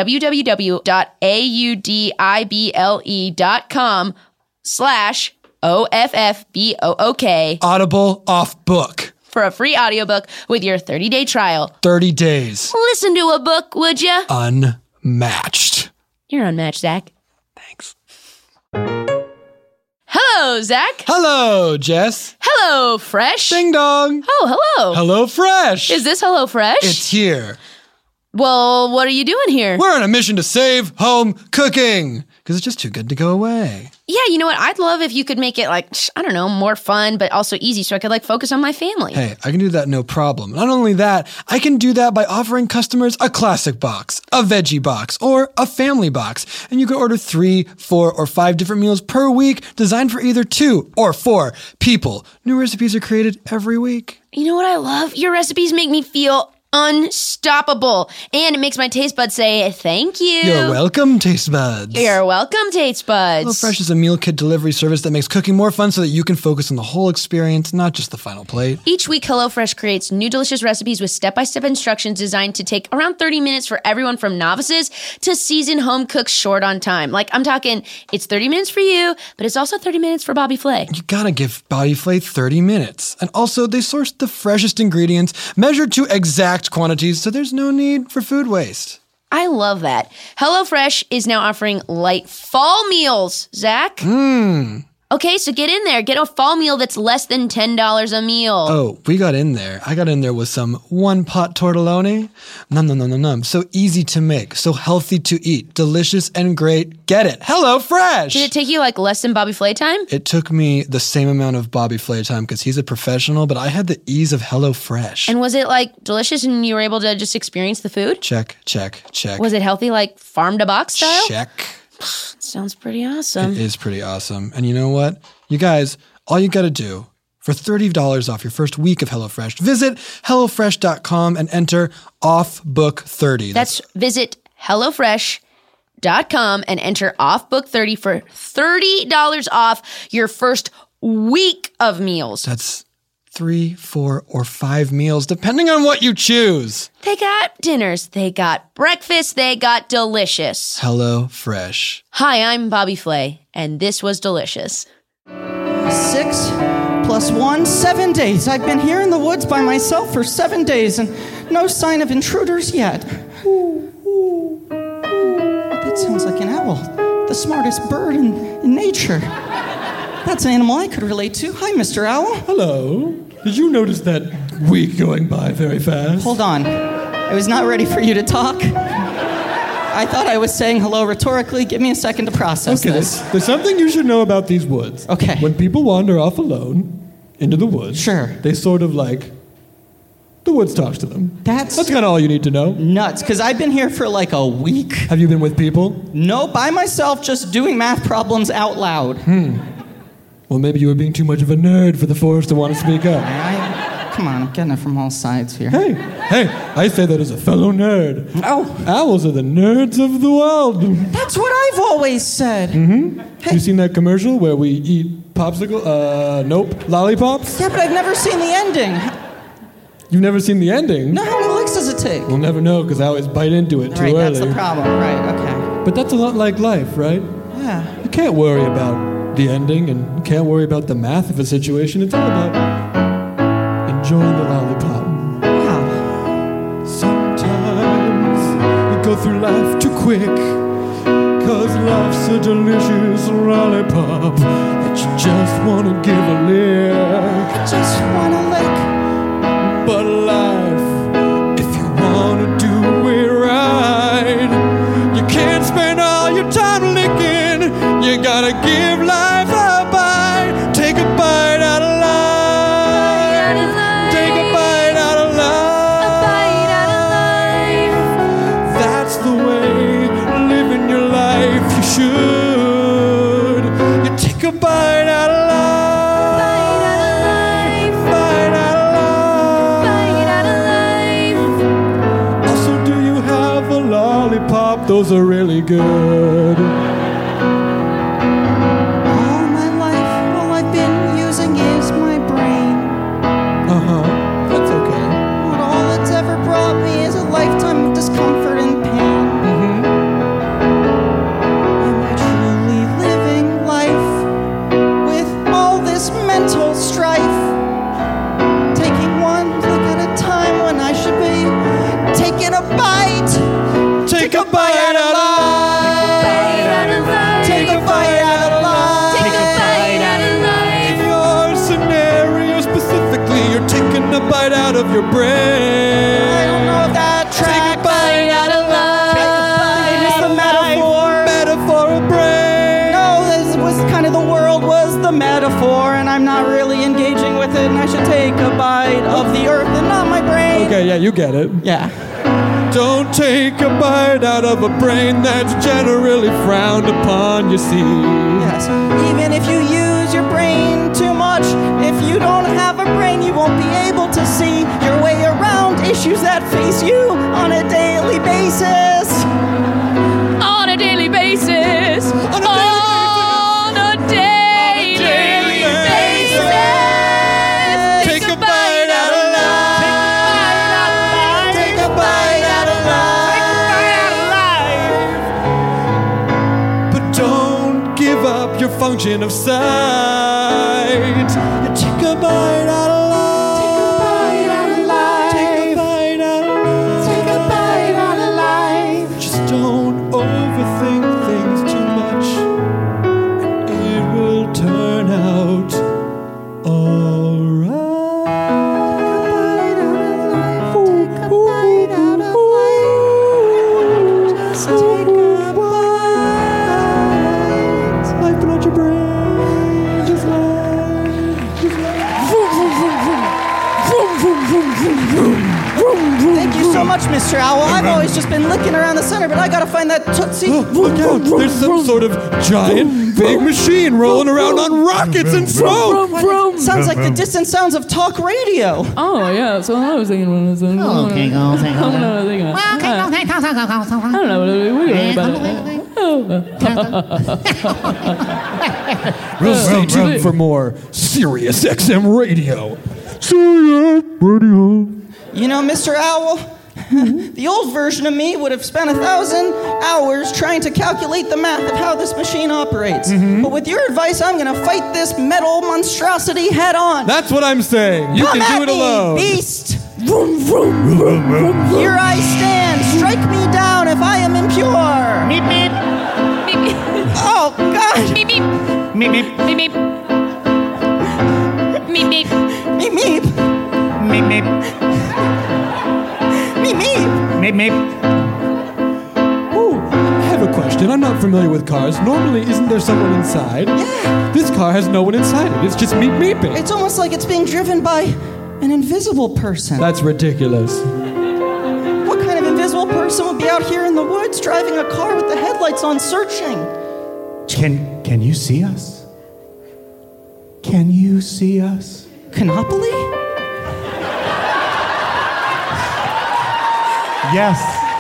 www.audible.com slash O-F-F-B-O-O-K. Audible off book. For a free audiobook with your thirty-day trial. thirty days. Listen to a book, would ya? Unmatched. You're unmatched, Zach. Thanks. Hello, Zach. Hello, Jess. Hello, Fresh. Ding dong. Oh, hello. Hello, Fresh. Is this Hello Fresh? It's here. Well, what are you doing here? We're on a mission to save home cooking because it's just too good to go away. Yeah, you know what? I'd love if you could make it like, I don't know, more fun, but also easy so I could like focus on my family. Hey, I can do that no problem. Not only that, I can do that by offering customers a classic box, a veggie box, or a family box. And you can order three, four, or five different meals per week designed for either two or four people. New recipes are created every week. You know what I love? Your recipes make me feel unstoppable. And it makes my taste buds say, thank you. You're welcome, Taste Buds. You're welcome, Taste Buds. HelloFresh is a meal kit delivery service that makes cooking more fun so that you can focus on the whole experience, not just the final plate. Each week, HelloFresh creates new delicious recipes with step-by-step instructions designed to take around thirty minutes for everyone from novices to seasoned home cooks short on time. Like, I'm talking, it's thirty minutes for you, but it's also thirty minutes for Bobby Flay. You gotta give Bobby Flay thirty minutes. And also, they source the freshest ingredients, measured to exact quantities, so there's no need for food waste. I love that. HelloFresh is now offering light fall meals, Zach. Mmm. Okay, so get in there. Get a fall meal that's less than ten dollars a meal. Oh, we got in there. I got in there with some one-pot tortelloni. Num, num, num, num, num. So easy to make, so healthy to eat, delicious and great. Get it. HelloFresh! Did it take you like less than Bobby Flay time? It took me the same amount of Bobby Flay time because he's a professional, but I had the ease of HelloFresh. And was it like delicious and you were able to just experience the food? Check, check, check. Was it healthy, like farm to box style? Check. Sounds pretty awesome. It is pretty awesome. And you know what? You guys, all you got to do for thirty dollars off your first week of HelloFresh, visit HelloFresh dot com and enter off book thirty. That's, That's visit HelloFresh dot com and enter off book thirty for thirty dollars off your first week of meals. That's three, four, or five meals, depending on what you choose. They got dinners, they got breakfast, they got delicious. HelloFresh. Hi, I'm Bobby Flay, and this was delicious. Six plus one, seven days. I've been here in the woods by myself for seven days, and no sign of intruders yet. Ooh, ooh, ooh. That sounds like an owl, the smartest bird in, in nature. That's an animal I could relate to. Hi, Mister Owl. Hello. Did you notice that week going by very fast? Hold on. I was not ready for you to talk. I thought I was saying hello rhetorically. Give me a second to process okay, this. There's, there's something you should know about these woods. Okay. When people wander off alone into the woods, sure, they sort of like, the woods talks to them. That's... That's kind of all you need to know. Nuts, because I've been here for like a week. Have you been with people? No, by myself, just doing math problems out loud. Hmm. Well, maybe you were being too much of a nerd for the forest to want to speak up. I, come on, I'm getting it from all sides here. Hey, hey, I say that as a fellow nerd. Oh. Owls are the nerds of the world. That's what I've always said. Mm-hmm. Hey. You seen that commercial where we eat popsicle, uh, nope, lollipops? Yeah, but I've never seen the ending. You've never seen the ending? No, how many licks does it take? We'll never know because I always bite into it too right, early. That's the problem. Right, okay. But that's a lot like life, right? Yeah. You can't worry about the ending and you can't worry about the math of a situation. It's all about enjoying the lollipop. Wow. Sometimes you go through life too quick cause life's a delicious lollipop that you just want to give a lick. I just want to lick. But life, if you want to do it right, you can't spend all your time licking. You gotta give life a bite. Take a bite out of life. Take a bite out of life. That's the way living your life you should. You take a bite out of life. Lollipop, those are really good. All my life, all I've been using is my brain. Uh-huh, that's okay. But all it's ever brought me is a lifetime of discomfort and pain. Mm-hmm. Am I truly living life with all this mental strife? Taking one look at a time when I should be taking a bite. Take a bite out of life. Take a bite out of life. Take a bite out of life. In your scenario specifically, you're taking a bite out of your brain. I don't know that track. Take a bite out of life. Take a bite is the metaphor. Metaphor of brain. No, this was kind of the world was the metaphor, and I'm not really engaging with it, and I should take a bite of the earth and not my brain. Okay, yeah, you get it. Yeah. Don't take a bite out of a brain that's generally frowned upon, you see. Yes. Even if you use your brain too much, if you don't have a brain, you won't be able to see your way around issues that face you on a daily basis. On a daily basis. On a daily basis. On a daily, daily basis. basis. Take a bite out of life. Take a bite out of life. But don't give up your function of sight. You take a bite out of life. Take a bite out of life. Take a bite out of life. Take a bite out of life. Thank you so much, Mister Owl. I've always just been licking around the center, but I gotta find that Tootsie. Look out! There's some sort of giant, big machine rolling around on rockets and smoke. Sounds like the distant sounds of talk radio. Oh, yeah, that's what I was thinking when I was thinking. Okay, go, okay, go. I don't know what I was thinking. I don't know what we're about. Well, stay tuned for more Sirius X M Radio. Sirius Radio. You know, Mister Owl, the old version of me would have spent a thousand hours trying to calculate the math of how this machine operates. Mm-hmm. But with your advice, I'm gonna fight this metal monstrosity head on. That's what I'm saying. You Come can at do it me, alone. beast! Vroom, vroom, vroom, vroom. Here I stand. Strike me down if I am impure. Meep, meep. Meep, meep. Oh, God. Meep, meep. Meep, meep. Meep, meep. Meep, meep. Meep, meep. Meep, meep. Meep, meep. Meep, meep. Ooh, I have a question. I'm not familiar with cars. Normally, isn't there someone inside? Yeah. This car has no one inside it. It's just meep meeping. It's almost like it's being driven by an invisible person. That's ridiculous. What kind of invisible person would be out here in the woods driving a car with the headlights on searching? Can can you see us? Can you see us? Canopoly? Yes.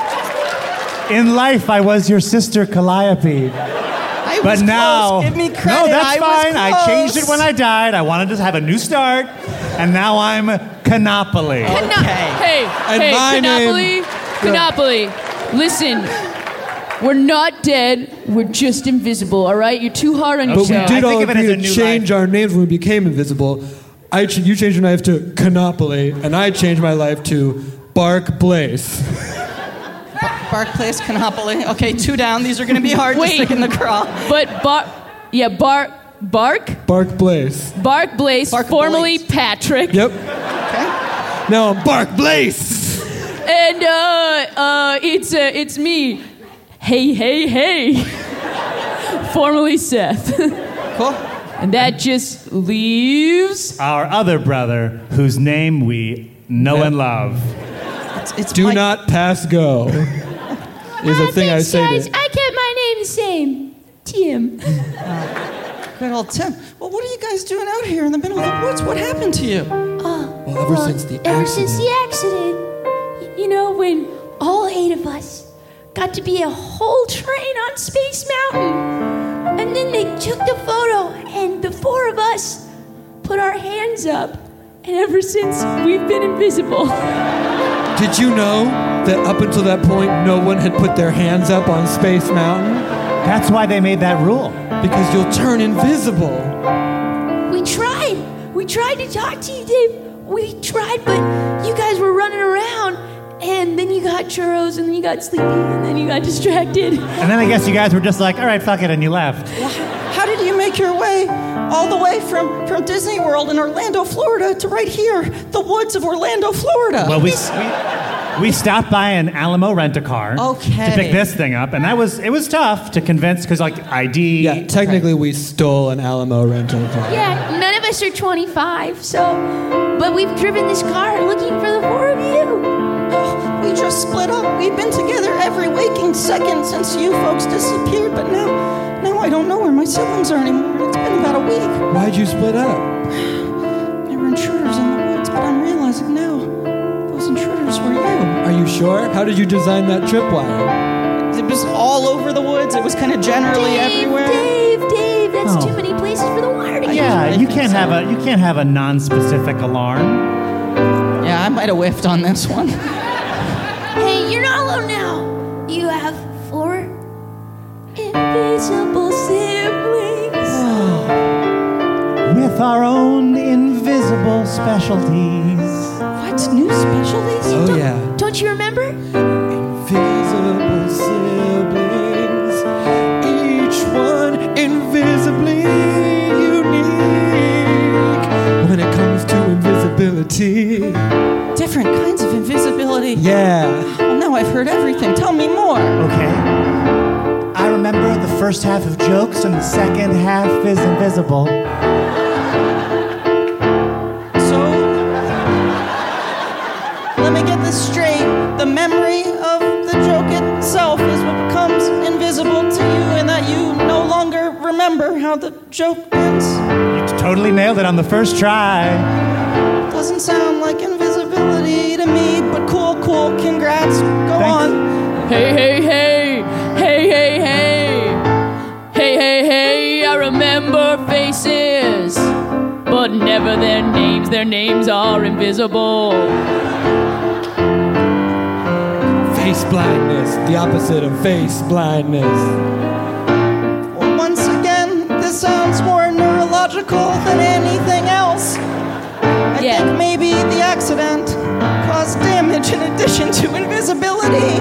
In life, I was your sister Calliope. I But was now, close. Give me credit. no, that's I was fine. I changed it close. when I died. I wanted to have a new start, and now I'm Canopoly. Cano- Okay. Hey, And hey, my Canopoly, Canopoly, listen. We're not dead. We're just invisible, all right? You're too hard on But we yourself. did I all think of it agree as a to new change life. our names when we became invisible. I ch- you changed your life to Canopoly, and I changed my life to Bark Blaze. Bark Place, Canopoly. Okay, two down. These are going to be hard Wait. to stick in the craw. But Bark, yeah, Bark, Bark, Bark Blaze. Bark Blaze, Bark formerly Blaze. Patrick. Yep. Okay. Now I'm Bark Blaze. And uh, uh, it's uh, it's me. Hey, hey, hey. Formerly Seth. Cool. And that just leaves. Our other brother, whose name we know Yeah. and love. It's, it's Do Mike. not pass go. Is a thing I say to. I kept my name the same. Tim. Good old Tim. Well, what are you guys doing out here in the middle of the woods? What happened to you? Well, ever since the Ever since accident. the accident, y- you know, when all eight of us got to be a whole train on Space Mountain, and then they took the photo, and the four of us put our hands up, and ever since we've been invisible. Did you know that up until that point, no one had put their hands up on Space Mountain? That's why they made that rule. Because you'll turn invisible. We tried. We tried to talk to you, Dave. We tried, but you guys were running around, and then you got churros, and then you got sleepy, and then you got distracted. And then I guess you guys were just like, all right, fuck it, and you left. How did you make your way all the way from, from Disney World in Orlando, Florida to right here, the woods of Orlando, Florida? Well, we, we we stopped by an Alamo rent-a-car Okay. to pick this thing up, and that was it was tough to convince because like I D. Yeah, technically we stole an Alamo rental car. Yeah, none of us are twenty-five, so, but we've driven this car looking for the four of you. We just split up. We've been together every waking second since you folks disappeared, but now, now I don't know where my siblings are anymore. It's been about a week. Why'd you split up? There were intruders in the woods, but I'm realizing now those intruders were you. Are you sure? How did you design that tripwire? It was all over the woods. It was kind of generally Dave, everywhere. Dave, Dave, that's Oh. too many places for the wire to get. Yeah, I you think can't so. have a you can't have a non-specific alarm. Yeah, I might have whiffed on this one. Hey, you're not alone now. You have four invisible siblings. With our own invisible specialties. What? New specialties? Oh Don't- yeah. Don't you remember? Invisible siblings, each one invisibly unique. When it comes to invisibility. Different kinds of invisibility. Yeah. Well, now I've heard everything. Tell me more. Okay. I remember the first half of jokes and the second half is invisible. So, this straight. The memory of the joke itself is what becomes invisible to you, and that you no longer remember how the joke ends. You totally nailed it on the first try. Doesn't sound like invisibility to me, but cool, cool, congrats. Go Thanks. on. Hey, hey, hey, hey, hey, hey, hey, hey, hey, I remember faces, but never their names, their names are invisible. Face blindness, the opposite of face blindness. Well, once again, this sounds more neurological than anything else. I Yeah. think maybe the accident caused damage in addition to invisibility.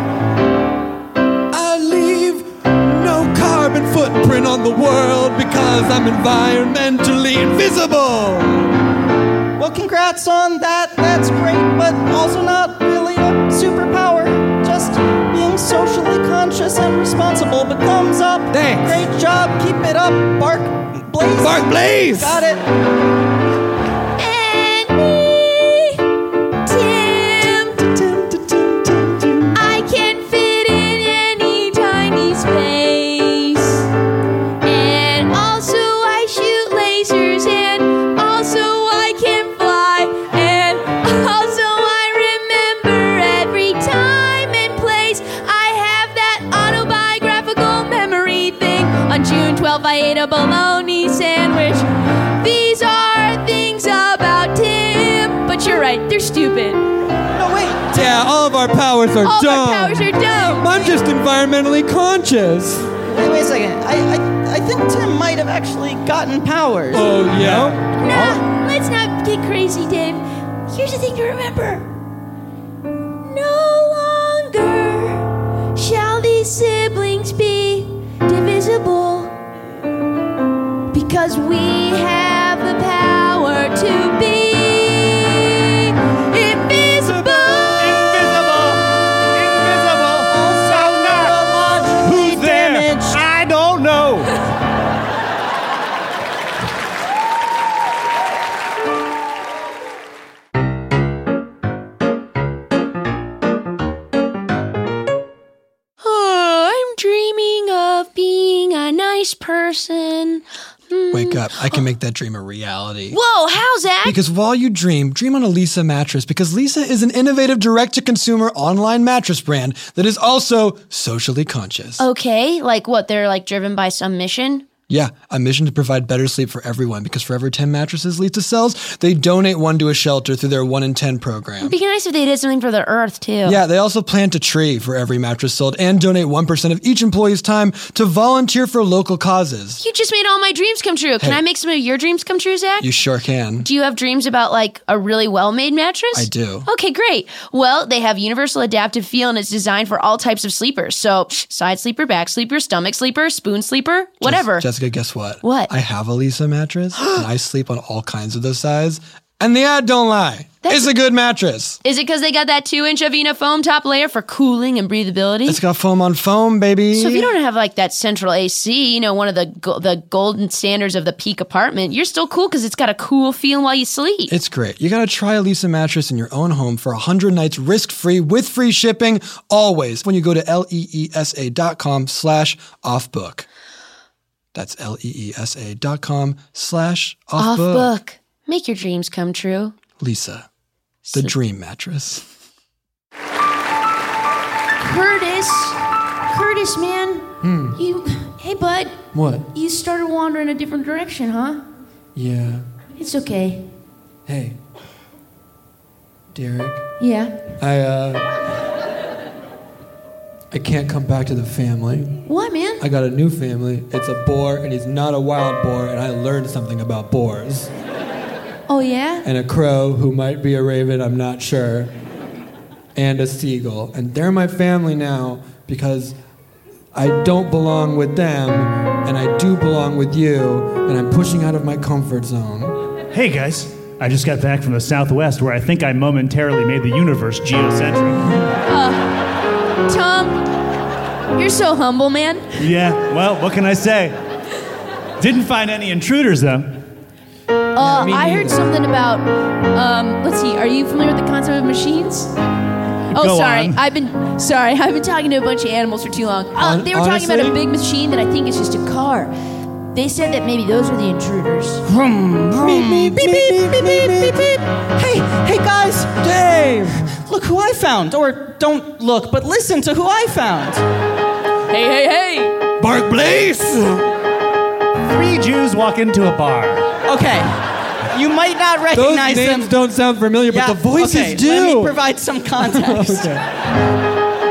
I leave no carbon footprint on the world because I'm environmentally invisible. Well, congrats on that. That's great, but also not really a superpower. Just being socially conscious and responsible. But thumbs up. Thanks. Great job. Keep it up. Bark Blaze. Bark Blaze. Got it. And me, Tim, I can fit in any tiny space. And also I shoot lasers, and also I can fly, and also I remember every time and place. I have that autobiographical memory thing. On June twelfth I ate a bologna sandwich. These are things about Tim. But you're right, they're stupid. No, wait. Yeah, all of our powers are All dumb. our powers are dumb. I'm just environmentally conscious. Wait, wait a second. I, I, I think Tim might have actually gotten powers. Oh, yeah? Nah, let's not get crazy, Dave. Here's the thing to remember. No longer shall these siblings be divisible, because we have the power to be invisible. Invisible. Invisible. So not. Who's there? damaged. I don't know. Oh, I'm dreaming of being a nice person. Hmm. Wake up. I can make that dream a reality. Whoa, how's that? Because while you dream, dream on a Lisa mattress, because Lisa is an innovative direct-to-consumer online mattress brand that is also socially conscious. Okay, like what? They're like driven by some mission? Yeah, a mission to provide better sleep for everyone, because for every ten mattresses Lisa sells, they donate one to a shelter through their one in ten program. It'd be nice if they did something for the earth, too. Yeah, they also plant a tree for every mattress sold and donate one percent of each employee's time to volunteer for local causes. You just made all my dreams come true. Can Hey. I make some of your dreams come true, Zach? You sure can. Do you have dreams about, like, a really well-made mattress? I do. Okay, great. Well, they have universal adaptive feel, and it's designed for all types of sleepers. So, side sleeper, back sleeper, stomach sleeper, spoon sleeper, whatever. Jes- Jessica, guess what? What? I have a Lisa mattress, and I sleep on all kinds of those sides. And the ad don't lie. That's- It's a good mattress. Is it because they got that two-inch Avena foam top layer for cooling and breathability? It's got foam on foam, baby. So if you don't have like that central A C, you know, one of the go- the golden standards of the peak apartment, you're still cool because it's got a cool feel while you sleep. It's great. You gotta try a Lisa mattress in your own home for one hundred nights risk-free with free shipping, always, when you go to leesa dot com slash offbook. That's leesa dot com slash Off offbook. book. Make your dreams come true. Lisa, the dream mattress. Curtis, Curtis, man, you, hey bud, What? you started wandering a different direction, huh? Yeah. It's okay. Hey, Derek, Yeah. I, uh, I can't come back to the family. What, man? I got a new family. It's a boar, and he's not a wild boar, and I learned something about boars. Oh yeah. And a crow who might be a raven, I'm not sure, and a seagull. And they're my family now because I don't belong with them, and I do belong with you, and I'm pushing out of my comfort zone. Hey guys, I just got back from the Southwest where I think I momentarily made the universe geocentric. Tom, you're so humble, man. Yeah, well, what can I say? Didn't find any intruders though. Uh, me I heard neither. something about, um, let's see, are you familiar with the concept of machines? Oh, Go sorry. on. I've been sorry. I've been talking to a bunch of animals for too long. Uh, Hon- they were talking about a honestly? big machine that I think is just a car. They said that maybe those are the intruders. Beep, beep, beep, beep, beep, beep, beep, beep. Hey, hey guys. Dave! Look who I found. Or don't look, but listen to who I found. Hey, hey, hey! Bark Blaze! Three Jews walk into a bar. Okay. You might not Those recognize names them. don't sound familiar, Yeah, but the voices okay, do. Let me provide some context. Okay.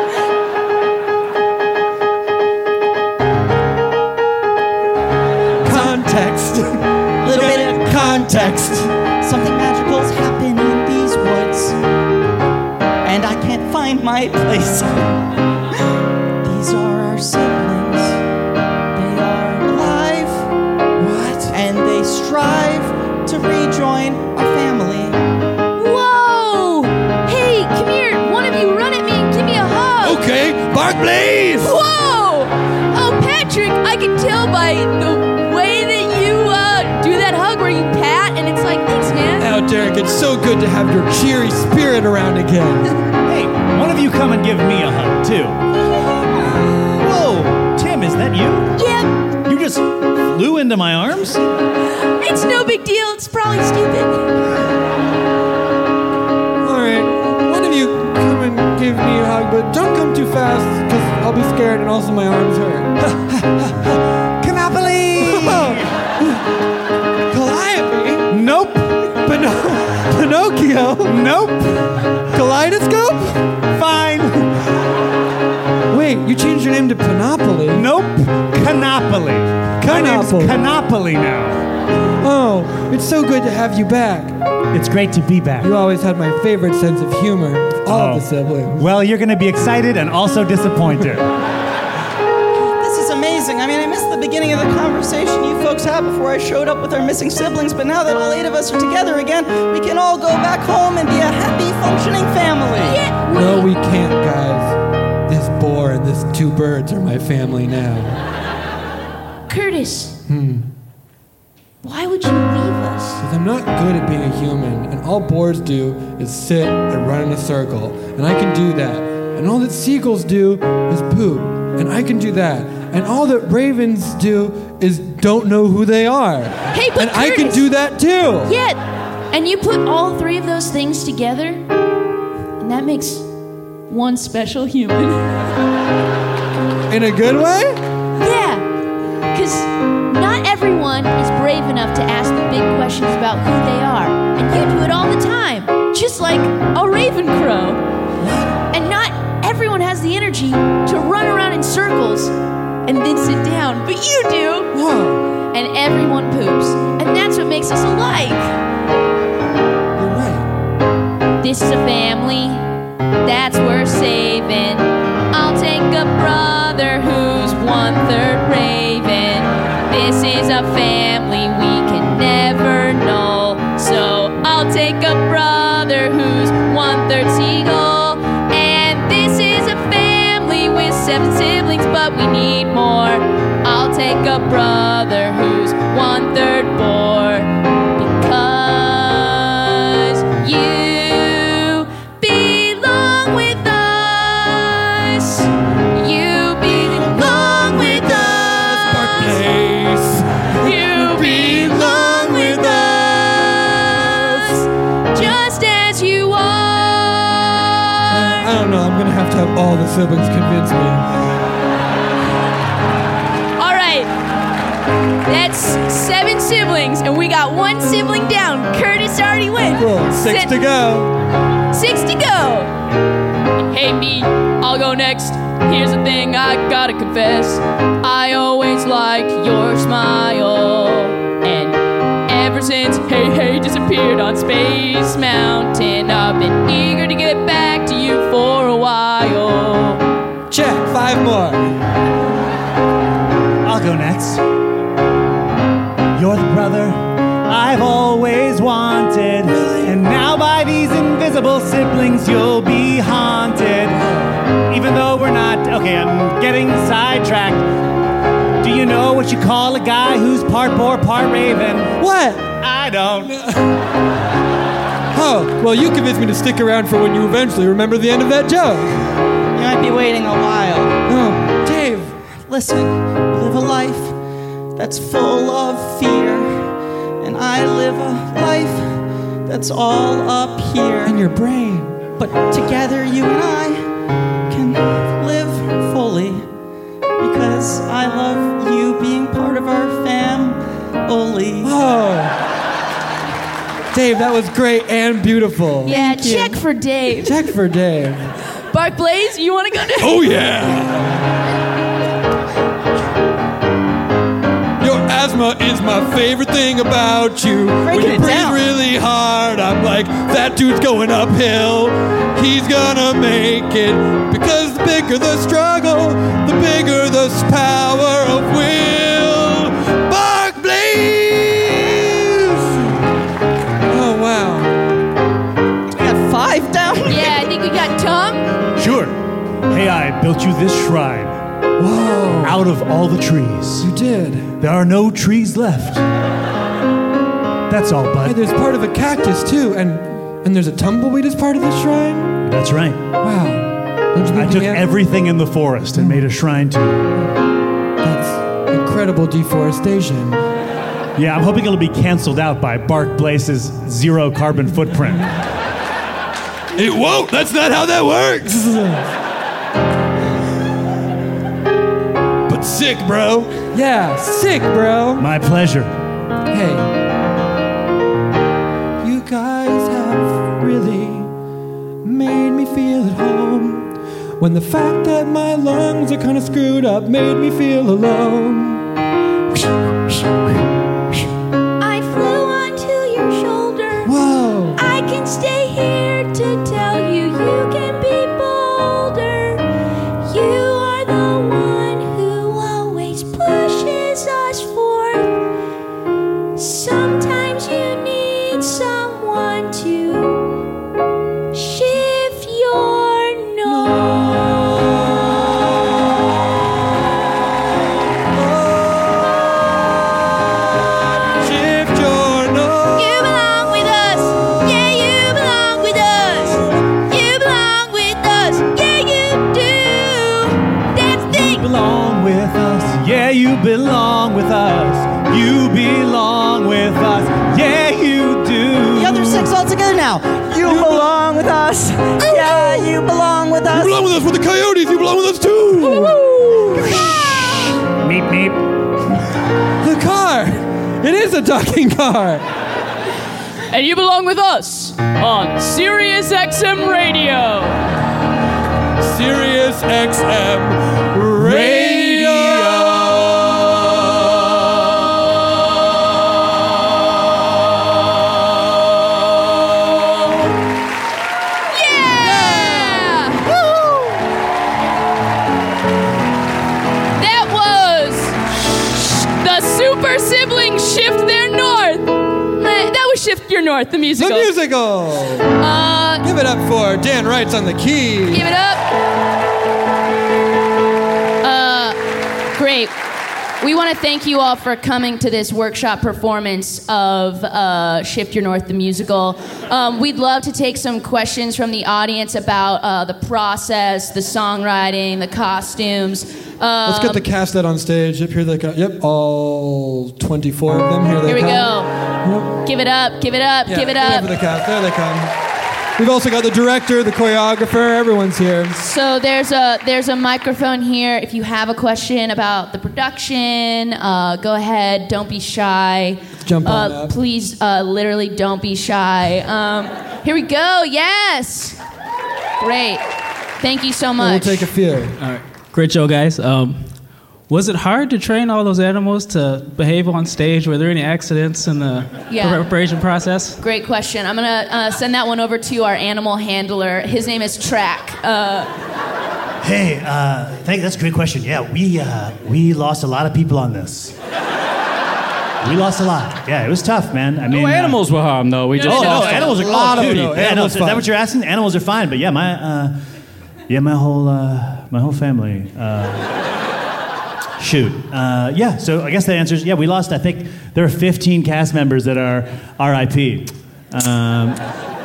Context. Little bit of Context. Something magical's happen in these woods, and I can't find my place. These are our siblings. They are alive. What? And they strive to rejoin our family. Whoa! Hey, come here. One of you run at me and give me a hug. Okay, Bark Blaze! Whoa! Oh, Patrick, I can tell by the way that you uh, do that hug where you pat, and it's like, thanks, man. Oh, Derek, it's so good to have your cheery spirit around again. Hey, one of you come and give me a hug, too. Whoa, Tim, is that you? Yeah, You just flew into my arms? it's no big deal. It's probably stupid. All right, one of you come and give me a hug, but don't come too fast, because I'll be scared and also my arms hurt. Canopoli! Calliope? Nope. Pino- Pinocchio? Nope. Kaleidoscope? Fine. Wait, you changed your name to Panopoly? Nope. Canopoli. My name's Canopoli. Canopoli now. Oh, it's so good to have you back. It's great to be back. You always had my favorite sense of humor of all Oh. of the siblings. Well, you're going to be excited and also disappointed. This is amazing. I mean, I missed the beginning of the conversation you folks had before I showed up with our missing siblings, but now that all eight of us are together again, we can all go back home and be a happy, functioning family. Yeah, No, wait. we can't, guys. This boar and this two birds are my family now. Curtis, Hmm. why would you leave us? Because I'm not good at being a human, and all boars do is sit and run in a circle, and I can do that. And all that seagulls do is poop, and I can do that. And all that ravens do is don't know who they are. Hey, but and I can Curtis- do that too. Yeah, and you put all three of those things together, and that makes one special human. In a good way? Yeah, because not everyone is brave enough to ask the big questions about who they are, and you do it all the time, just like a raven crow. And not everyone has the energy to run around in circles and then sit down, but you do. Whoa, And everyone poops, and that's what makes us alike. you're right. This is a family that's worth saving. I'll take a brother who's one third raven. This is a family we can never know. So I'll take a brother who's one third seagull. And this is a family with seven siblings, but we need more. I'll take a brother who's one third boar. Because you belong with us. You belong with us. You belong with us. Just as you are. I don't know, I'm gonna have to have all the siblings convince me. All right. That's seven siblings, and we got one sibling down. Curtis already went. Cool, six Sen- to go. Six to go. Hey, me, I'll go next. Here's the thing I gotta confess. I always liked your smile. And ever since Hey Hey disappeared on Space Mountain, I've been eager to get back to you for a while. Check, five more. I'll go next. You're the brother I've always wanted. And now by these invisible siblings you'll be haunted. Even though we're not... Okay, I'm getting sidetracked. Do you know what you call a guy who's part boar, part raven? What? I don't. Oh, Oh, well, you convinced me to stick around for when you eventually remember the end of that joke. You might be waiting a while. Oh, Dave. Listen, you live a life that's full of fear, and I live a life that's all up here. In your brain. But together, you and I can live fully because I love you being part of our family. Oh. Dave, that was great and beautiful. Yeah, check for Dave. Check for Dave. Bark Blaze, you want to go next? Oh, yeah. Your asthma is my favorite thing about you. Breaking when you it breathe down. really hard, I'm like, that dude's going uphill. He's gonna make it. Because the bigger the struggle, the bigger the power of will. Bark Blaze! Oh, wow. We got five down? Yeah, I think we got Tom. Sure. Hey, I built you this shrine. Whoa. Out of all the trees. You did. There are no trees left. That's all, Hey, bud. there's part of a cactus, too. And and there's a tumbleweed as part of the shrine? That's right. Wow. Don't you I think took the ant- everything in the forest and made a shrine to you. That's incredible deforestation. Yeah, I'm hoping it'll be canceled out by Bark Blaze's zero carbon footprint. It won't. That's not how that works. But sick, bro. Yeah, sick, bro. My pleasure. Hey, you guys have really made me feel at home. When the fact that my lungs are kind of screwed up made me feel alone. I flew onto your shoulder. Whoa. I can stay here to tell you you can be bolder. You are the one who always pushes us forward. Sometimes you need someone to shift your north. Shift your nose. You belong with us. Yeah, you belong with us. You belong with us. Yeah, you do. That's the thing. Belong with us. Yeah, you belong with us. You belong with us. Yeah, you do. The other six all together now. You belong with us. Yeah, you belong with us. You belong with us with the coyotes. You belong with us too. Meep, meep. The car. It is a talking car. And you belong with us on Sirius X M Radio. Sirius X M Radio. Yeah! Woo! That was the Super Siblings Shift Their North. Eh, That was Shift Your North, the The musical. musical. Uh, Give it up for Dan Wrights on the key. give it up. Uh, great. We want to thank you all for coming to this workshop performance of uh, Shift Your North, the musical. Um, we'd love to take some questions from the audience about uh, the process, the songwriting, the costumes. Um, Let's get the cast out on stage. Yep, here they come. Yep, all twenty-four of them. Here they Here we come. go. Yep. Give it up, give it up, Yeah, give it whatever up. the cast. There they come. We've also got the director, the choreographer. Everyone's here. So there's a there's a microphone here. If you have a question about the production, uh, go ahead. Don't be shy. Jump on uh, up. Please, uh, literally, don't be shy. Um, here we go. Yes. Great. Thank you so We'll much. take a few. All right. Great show, guys. Um, was it hard to train all those animals to behave on stage? Were there any accidents in the Yeah. preparation process? Great question. I'm gonna uh, send that one over to our animal handler. His name is Track. Uh, Hey, uh, thank, that's a great question. Yeah, we uh, we lost a lot of people on this. We lost a lot. Yeah, it was tough, man. I mean, No animals uh, were harmed, though. We just oh, no, lost animals are a lot oh, of dude, them. yeah, Animals no, is fine. that what you're asking? Animals are fine, but yeah, my uh, yeah, my whole uh, my whole family. Uh, shoot, uh, yeah. So I guess the answer is yeah. We lost. I think there are fifteen cast members that are R I P. Um,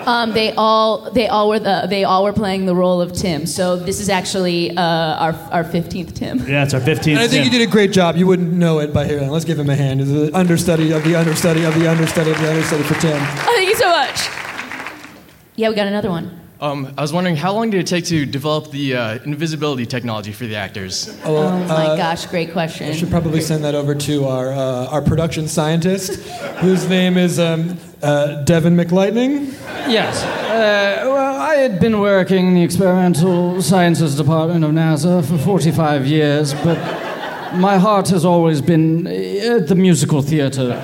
Um, they all they all were the, they all were playing the role of Tim. So this is actually uh, our our fifteenth Tim. Yeah, it's our fifteenth. And I think Tim. you did a great job. You wouldn't know it by hearing. Let's give him a hand. It's the understudy of the understudy of the understudy of the understudy for Tim. Oh, thank you so much. Yeah, we got another one. Um, I was wondering, how long did it take to develop the uh, invisibility technology for the actors? Oh, well, Oh my uh, gosh, great question. I should probably send that over to our uh, our production scientist, whose name is um, uh, Devin McLightning. Yes. Uh, well, I had been working in the experimental sciences department of NASA for forty-five years, but my heart has always been at the musical theater.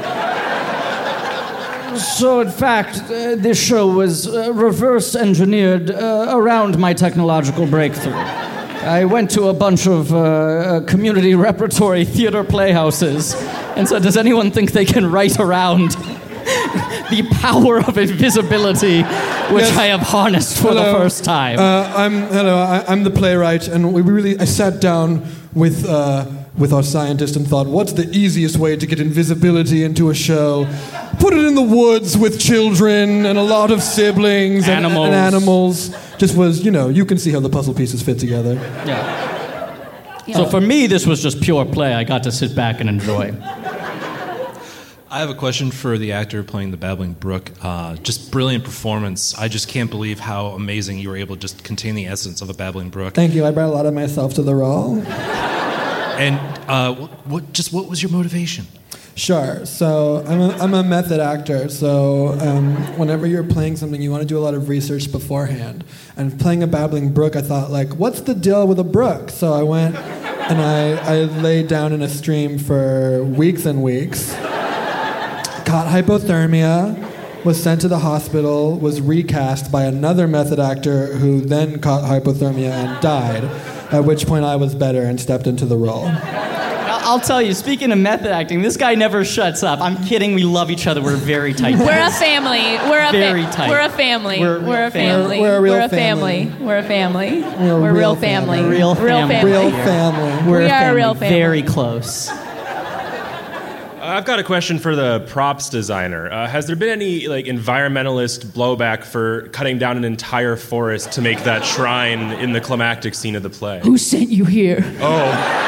So, in fact, uh, this show was uh, reverse engineered uh, around my technological breakthrough. I went to a bunch of uh, uh, community repertory theater playhouses and said, does anyone think they can write around the power of invisibility, which Yes. I have harnessed for Hello. the first time? Uh, I'm hello. I, I'm the playwright, and we really. I sat down with uh, with our scientist and thought, what's the easiest way to get invisibility into a show? Put it in the woods with children and a lot of siblings and Animals. and animals. Just was, you know, you can see how the puzzle pieces fit together. Yeah. So for me, this was just pure play. I got to sit back and enjoy. I have a question for the actor playing the Babbling Brook. Uh, just brilliant performance. I just can't believe how amazing you were able to just contain the essence of a Babbling Brook. Thank you. I brought a lot of myself to the role. And uh, what, what, just what was your motivation? Sure. So I'm a, I'm a method actor. So um, whenever you're playing something, you want to do a lot of research beforehand. And playing a Babbling Brook, I thought, like, what's the deal with a brook? So I went and I, I laid down in a stream for weeks and weeks. Caught hypothermia, was sent to the hospital, was recast by another method actor who then caught hypothermia and died, at which point I was better and stepped into the role. I'll tell you, speaking of method acting, this guy never shuts up. I'm kidding, we love each other, we're very tight. We're a family. We're a Very fa- tight. We're a family. We're a We're, a family. family. We're a real We're a family. family. We're a family. We're a We're real real family. family. Real family. Real family. We're We a are a family, real family. very close. I've got a question for the props designer. Uh, has there been any like environmentalist blowback for cutting down an entire forest to make that shrine in the climactic scene of the play? Who sent you here? Oh.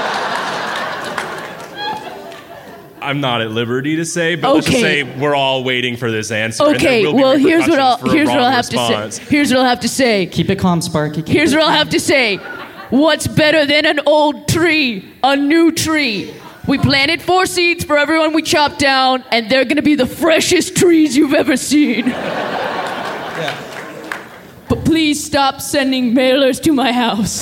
I'm not at liberty to say, but let's just Okay. say we're all waiting for this answer. and Okay, there will be well here's what I'll repercussions for a here's what I'll wrong have response. to say. Here's what I'll have to say. Keep it calm, Sparky. Keep Here's it what I'll calm. have to say. What's better than an old tree? A new tree. We planted four seeds for everyone we chopped down, and they're gonna be the freshest trees you've ever seen. But please stop sending mailers to my house.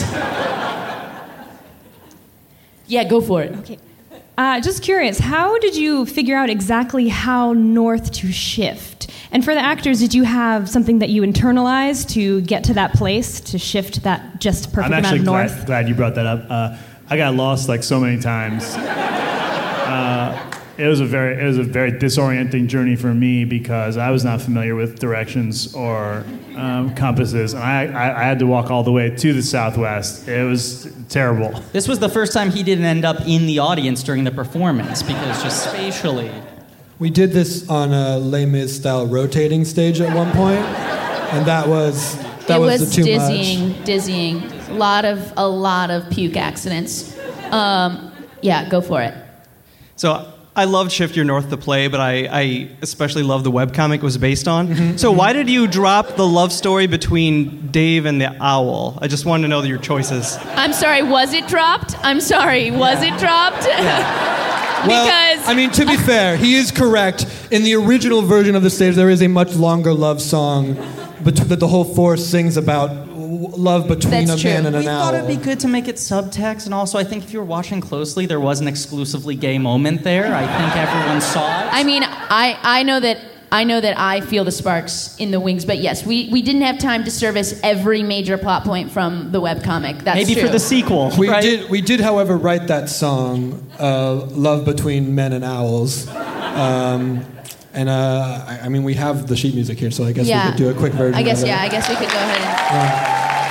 Yeah, go for it. Okay. Uh, just curious, how did you figure out exactly how north to shift? And for the actors, did you have something that you internalized to get to that place, to shift that just perfect I'm amount actually of north? glad, glad you brought that up. Uh, I got lost like so many times. Uh, it was a very it was a very disorienting journey for me because I was not familiar with directions or um, compasses, and I, I, I had to walk all the way to the southwest. It was terrible. This was the first time he didn't end up in the audience during the performance because just spatially. We did this on a Les Mis style rotating stage at one point, and that was that it was, was the too dizzying, much. dizzying. A lot of a lot of puke accidents. Um, yeah, go for it. So I loved Shift Your North, the play, but I, I especially love the webcomic it was based on. Mm-hmm. So why did you drop the love story between Dave and the owl? I just wanted to know your choices. I'm sorry, was it dropped? I'm sorry, was it dropped? Well, because I mean, to be fair, he is correct. In the original version of the stage, there is a much longer love song bet- that the whole forest sings about w- love between That's a true. man and an we owl. thought it'd be good to make it subtext, and also I think if you were watching closely, there was an exclusively gay moment there. I think everyone saw it. I mean, I, I know that I know that I feel the sparks in the wings, but yes, we, we didn't have time to service every major plot point from the webcomic. That's Maybe true. for the sequel. We right? did, we did, however, write that song, uh, "Love Between Men and Owls," um, and uh, I, I mean, we have the sheet music here, so I guess Yeah. we could do a quick version. I guess of it. yeah, I guess we could go ahead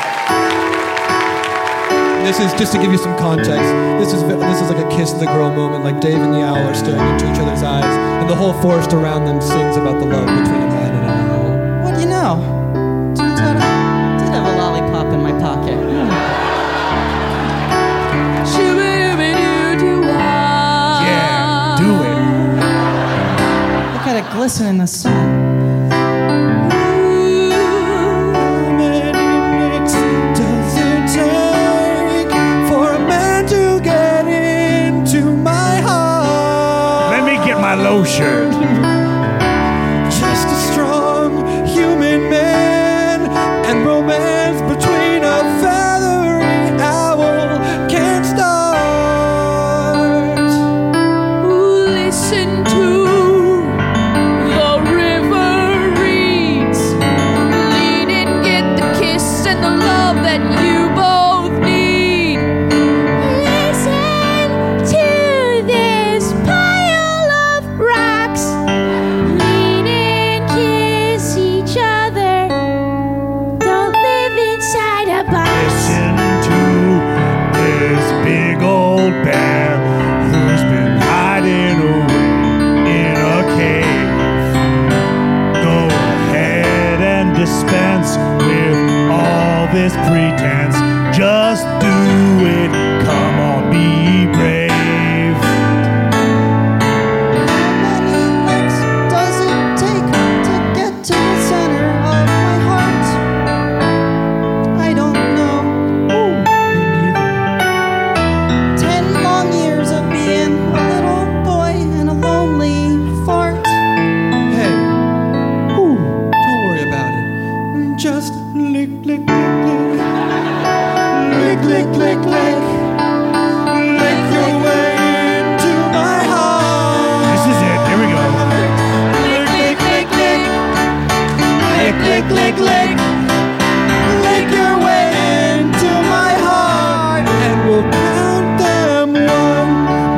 and This is just to give you some context. This is this is like a kiss the girl moment. Like Dave and the owl are staring into each other's eyes, and the whole forest around them sings about the love between a man and an owl. Well, you know, suspense with all this pretense. Just do it, come on, be brave. How many licks does it take to get to the center of my heart? I don't know. Ooh, me neither. Ten long years of being a little boy and a lonely fart. Hey, ooh, don't worry about it. Just lick, lick, lick, lick. Lick, lick, lick, lick. Lick your way into my heart. This is it. Here we go. Lick, lick, lick, lick. Lick, lick, lick, lick. Lick your way into my heart. And we'll count them one,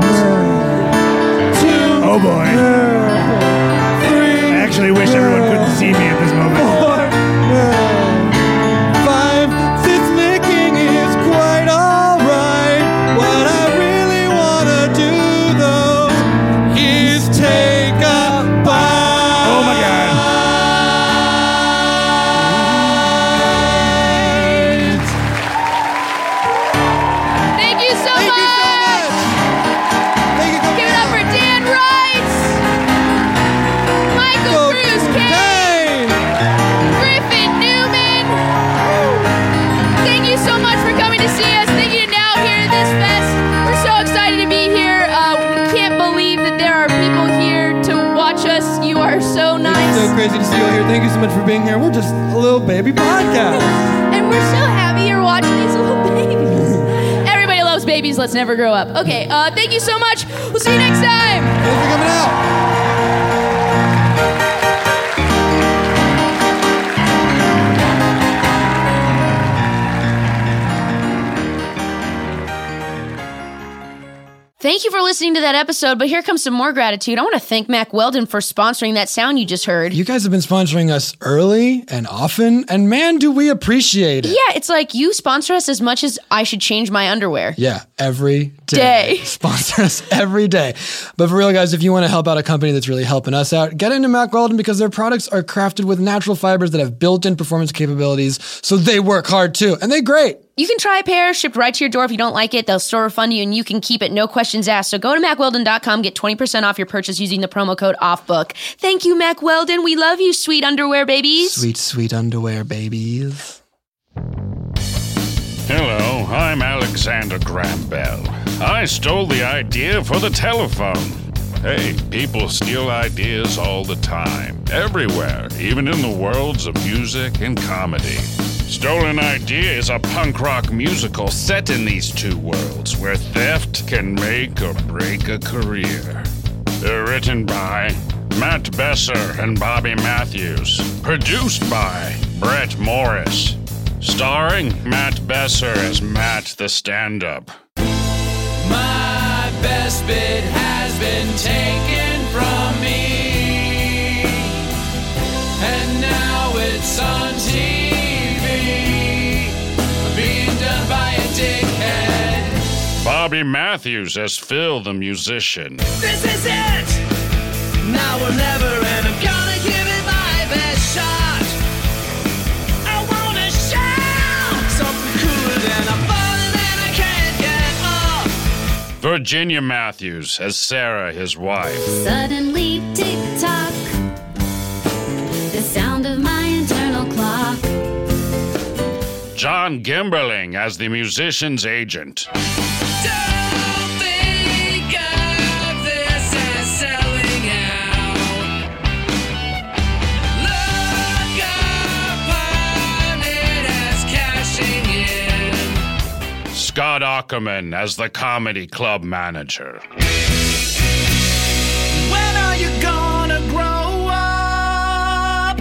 two, Oh boy. three. I actually wish everyone couldn't see me at this moment. Five, fifth licking is quite alright. What I really wanna do though is take a bite. Oh my god. Thank you so Thank you so much. much. Thank you, Give it up for Dan Wright, Michael Cruz Kane, Griffin Newman. Thank you so much for coming to see us. Thank you to Now here at this fest. We're so excited to be here. Uh, we can't believe that there are people here to watch us. You are so It's nice. so crazy to see you all here. Thank you so much for being here. We're just a little baby podcast. And we're so happy you're watching these little babies. Everybody loves babies. Let's never grow up. Okay, uh, thank you so much. We'll see you next time. Thanks for coming out. Thank you for listening to that episode, but here comes some more gratitude. I want to thank Mack Weldon for sponsoring that sound you just heard. You guys have been sponsoring us early and often, and man, do we appreciate it. Yeah, it's like you sponsor us as much as I should change my underwear. Yeah, every day. Day. Sponsor us every day. But for real, guys, if you want to help out a company that's really helping us out, get into Mack Weldon because their products are crafted with natural fibers that have built-in performance capabilities, so they work hard too, and they're great. You can try a pair shipped right to your door. If you don't like it, they'll store refund you and you can keep it, no questions asked. So go to mack weldon dot com, get twenty percent off your purchase using the promo code OFFBOOK. Thank you, Mack Weldon. We love you, sweet underwear babies. Sweet, sweet underwear babies. Hello, I'm Alexander Graham Bell. I stole the idea for the telephone. Hey, people steal ideas all the time, everywhere, even in the worlds of music and comedy. Stolen Idea is a punk rock musical set in these two worlds where theft can make or break a career. They're written by Matt Besser and Bobby Matthews. Produced by Brett Morris. Starring Matt Besser as Matt the Stand-Up. My best bit has been taken from me, and now it's on T V, being done by a dickhead. Bobby Matthews as Phil the musician. This is it, now or never, and I'm gonna give it my best shot. I wanna shout something cooler than I'm falling and I can't get off. Virginia Matthews as Sarah, his wife. Suddenly tick-tock, the sound of my internal clock. John Gimberling as the musician's agent. Don't think of this as selling out. Look upon it as cashing in. Scott Ackerman as the comedy club manager. When are you gonna grow up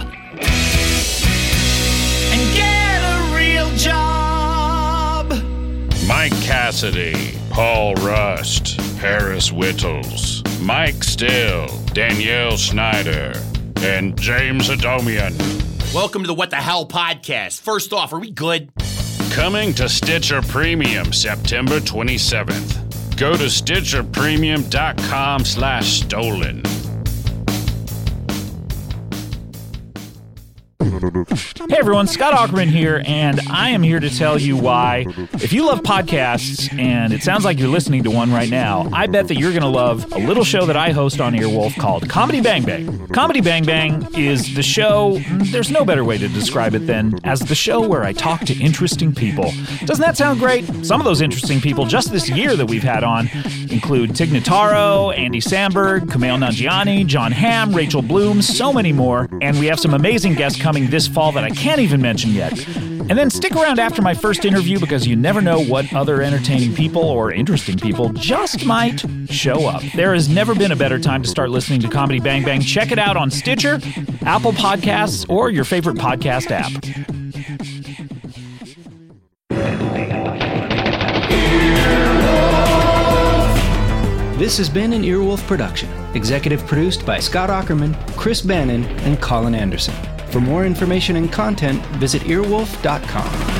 and get a real job? Mike Cassidy, Paul Rust, Harris Whittles, Mike Still, Danielle Schneider, and James Adomian. Welcome to the What the Hell podcast. First off, are we good? Coming to Stitcher Premium September twenty-seventh. Go to stitcher premium dot com slash stolen. Hey everyone, Scott Aukerman here, and I am here to tell you why, if you love podcasts, and it sounds like you're listening to one right now, I bet that you're going to love a little show that I host on Earwolf called Comedy Bang Bang. Comedy Bang Bang is the show, there's no better way to describe it than as the show where I talk to interesting people. Doesn't that sound great? Some of those interesting people just this year that we've had on include Tig Notaro, Andy Samberg, Kumail Nanjiani, John Hamm, Rachel Bloom, so many more, and we have some amazing guests coming this fall that I can't even mention yet. And then stick around after my first interview because you never know what other entertaining people or interesting people just might show up. There has never been a better time to start listening to Comedy Bang Bang. Check it out on Stitcher, Apple Podcasts, or your favorite podcast app. This has been an Earwolf production, executive produced by Scott Aukerman, Chris Bannon, and Colin Anderson. For more information and content, visit earwolf dot com.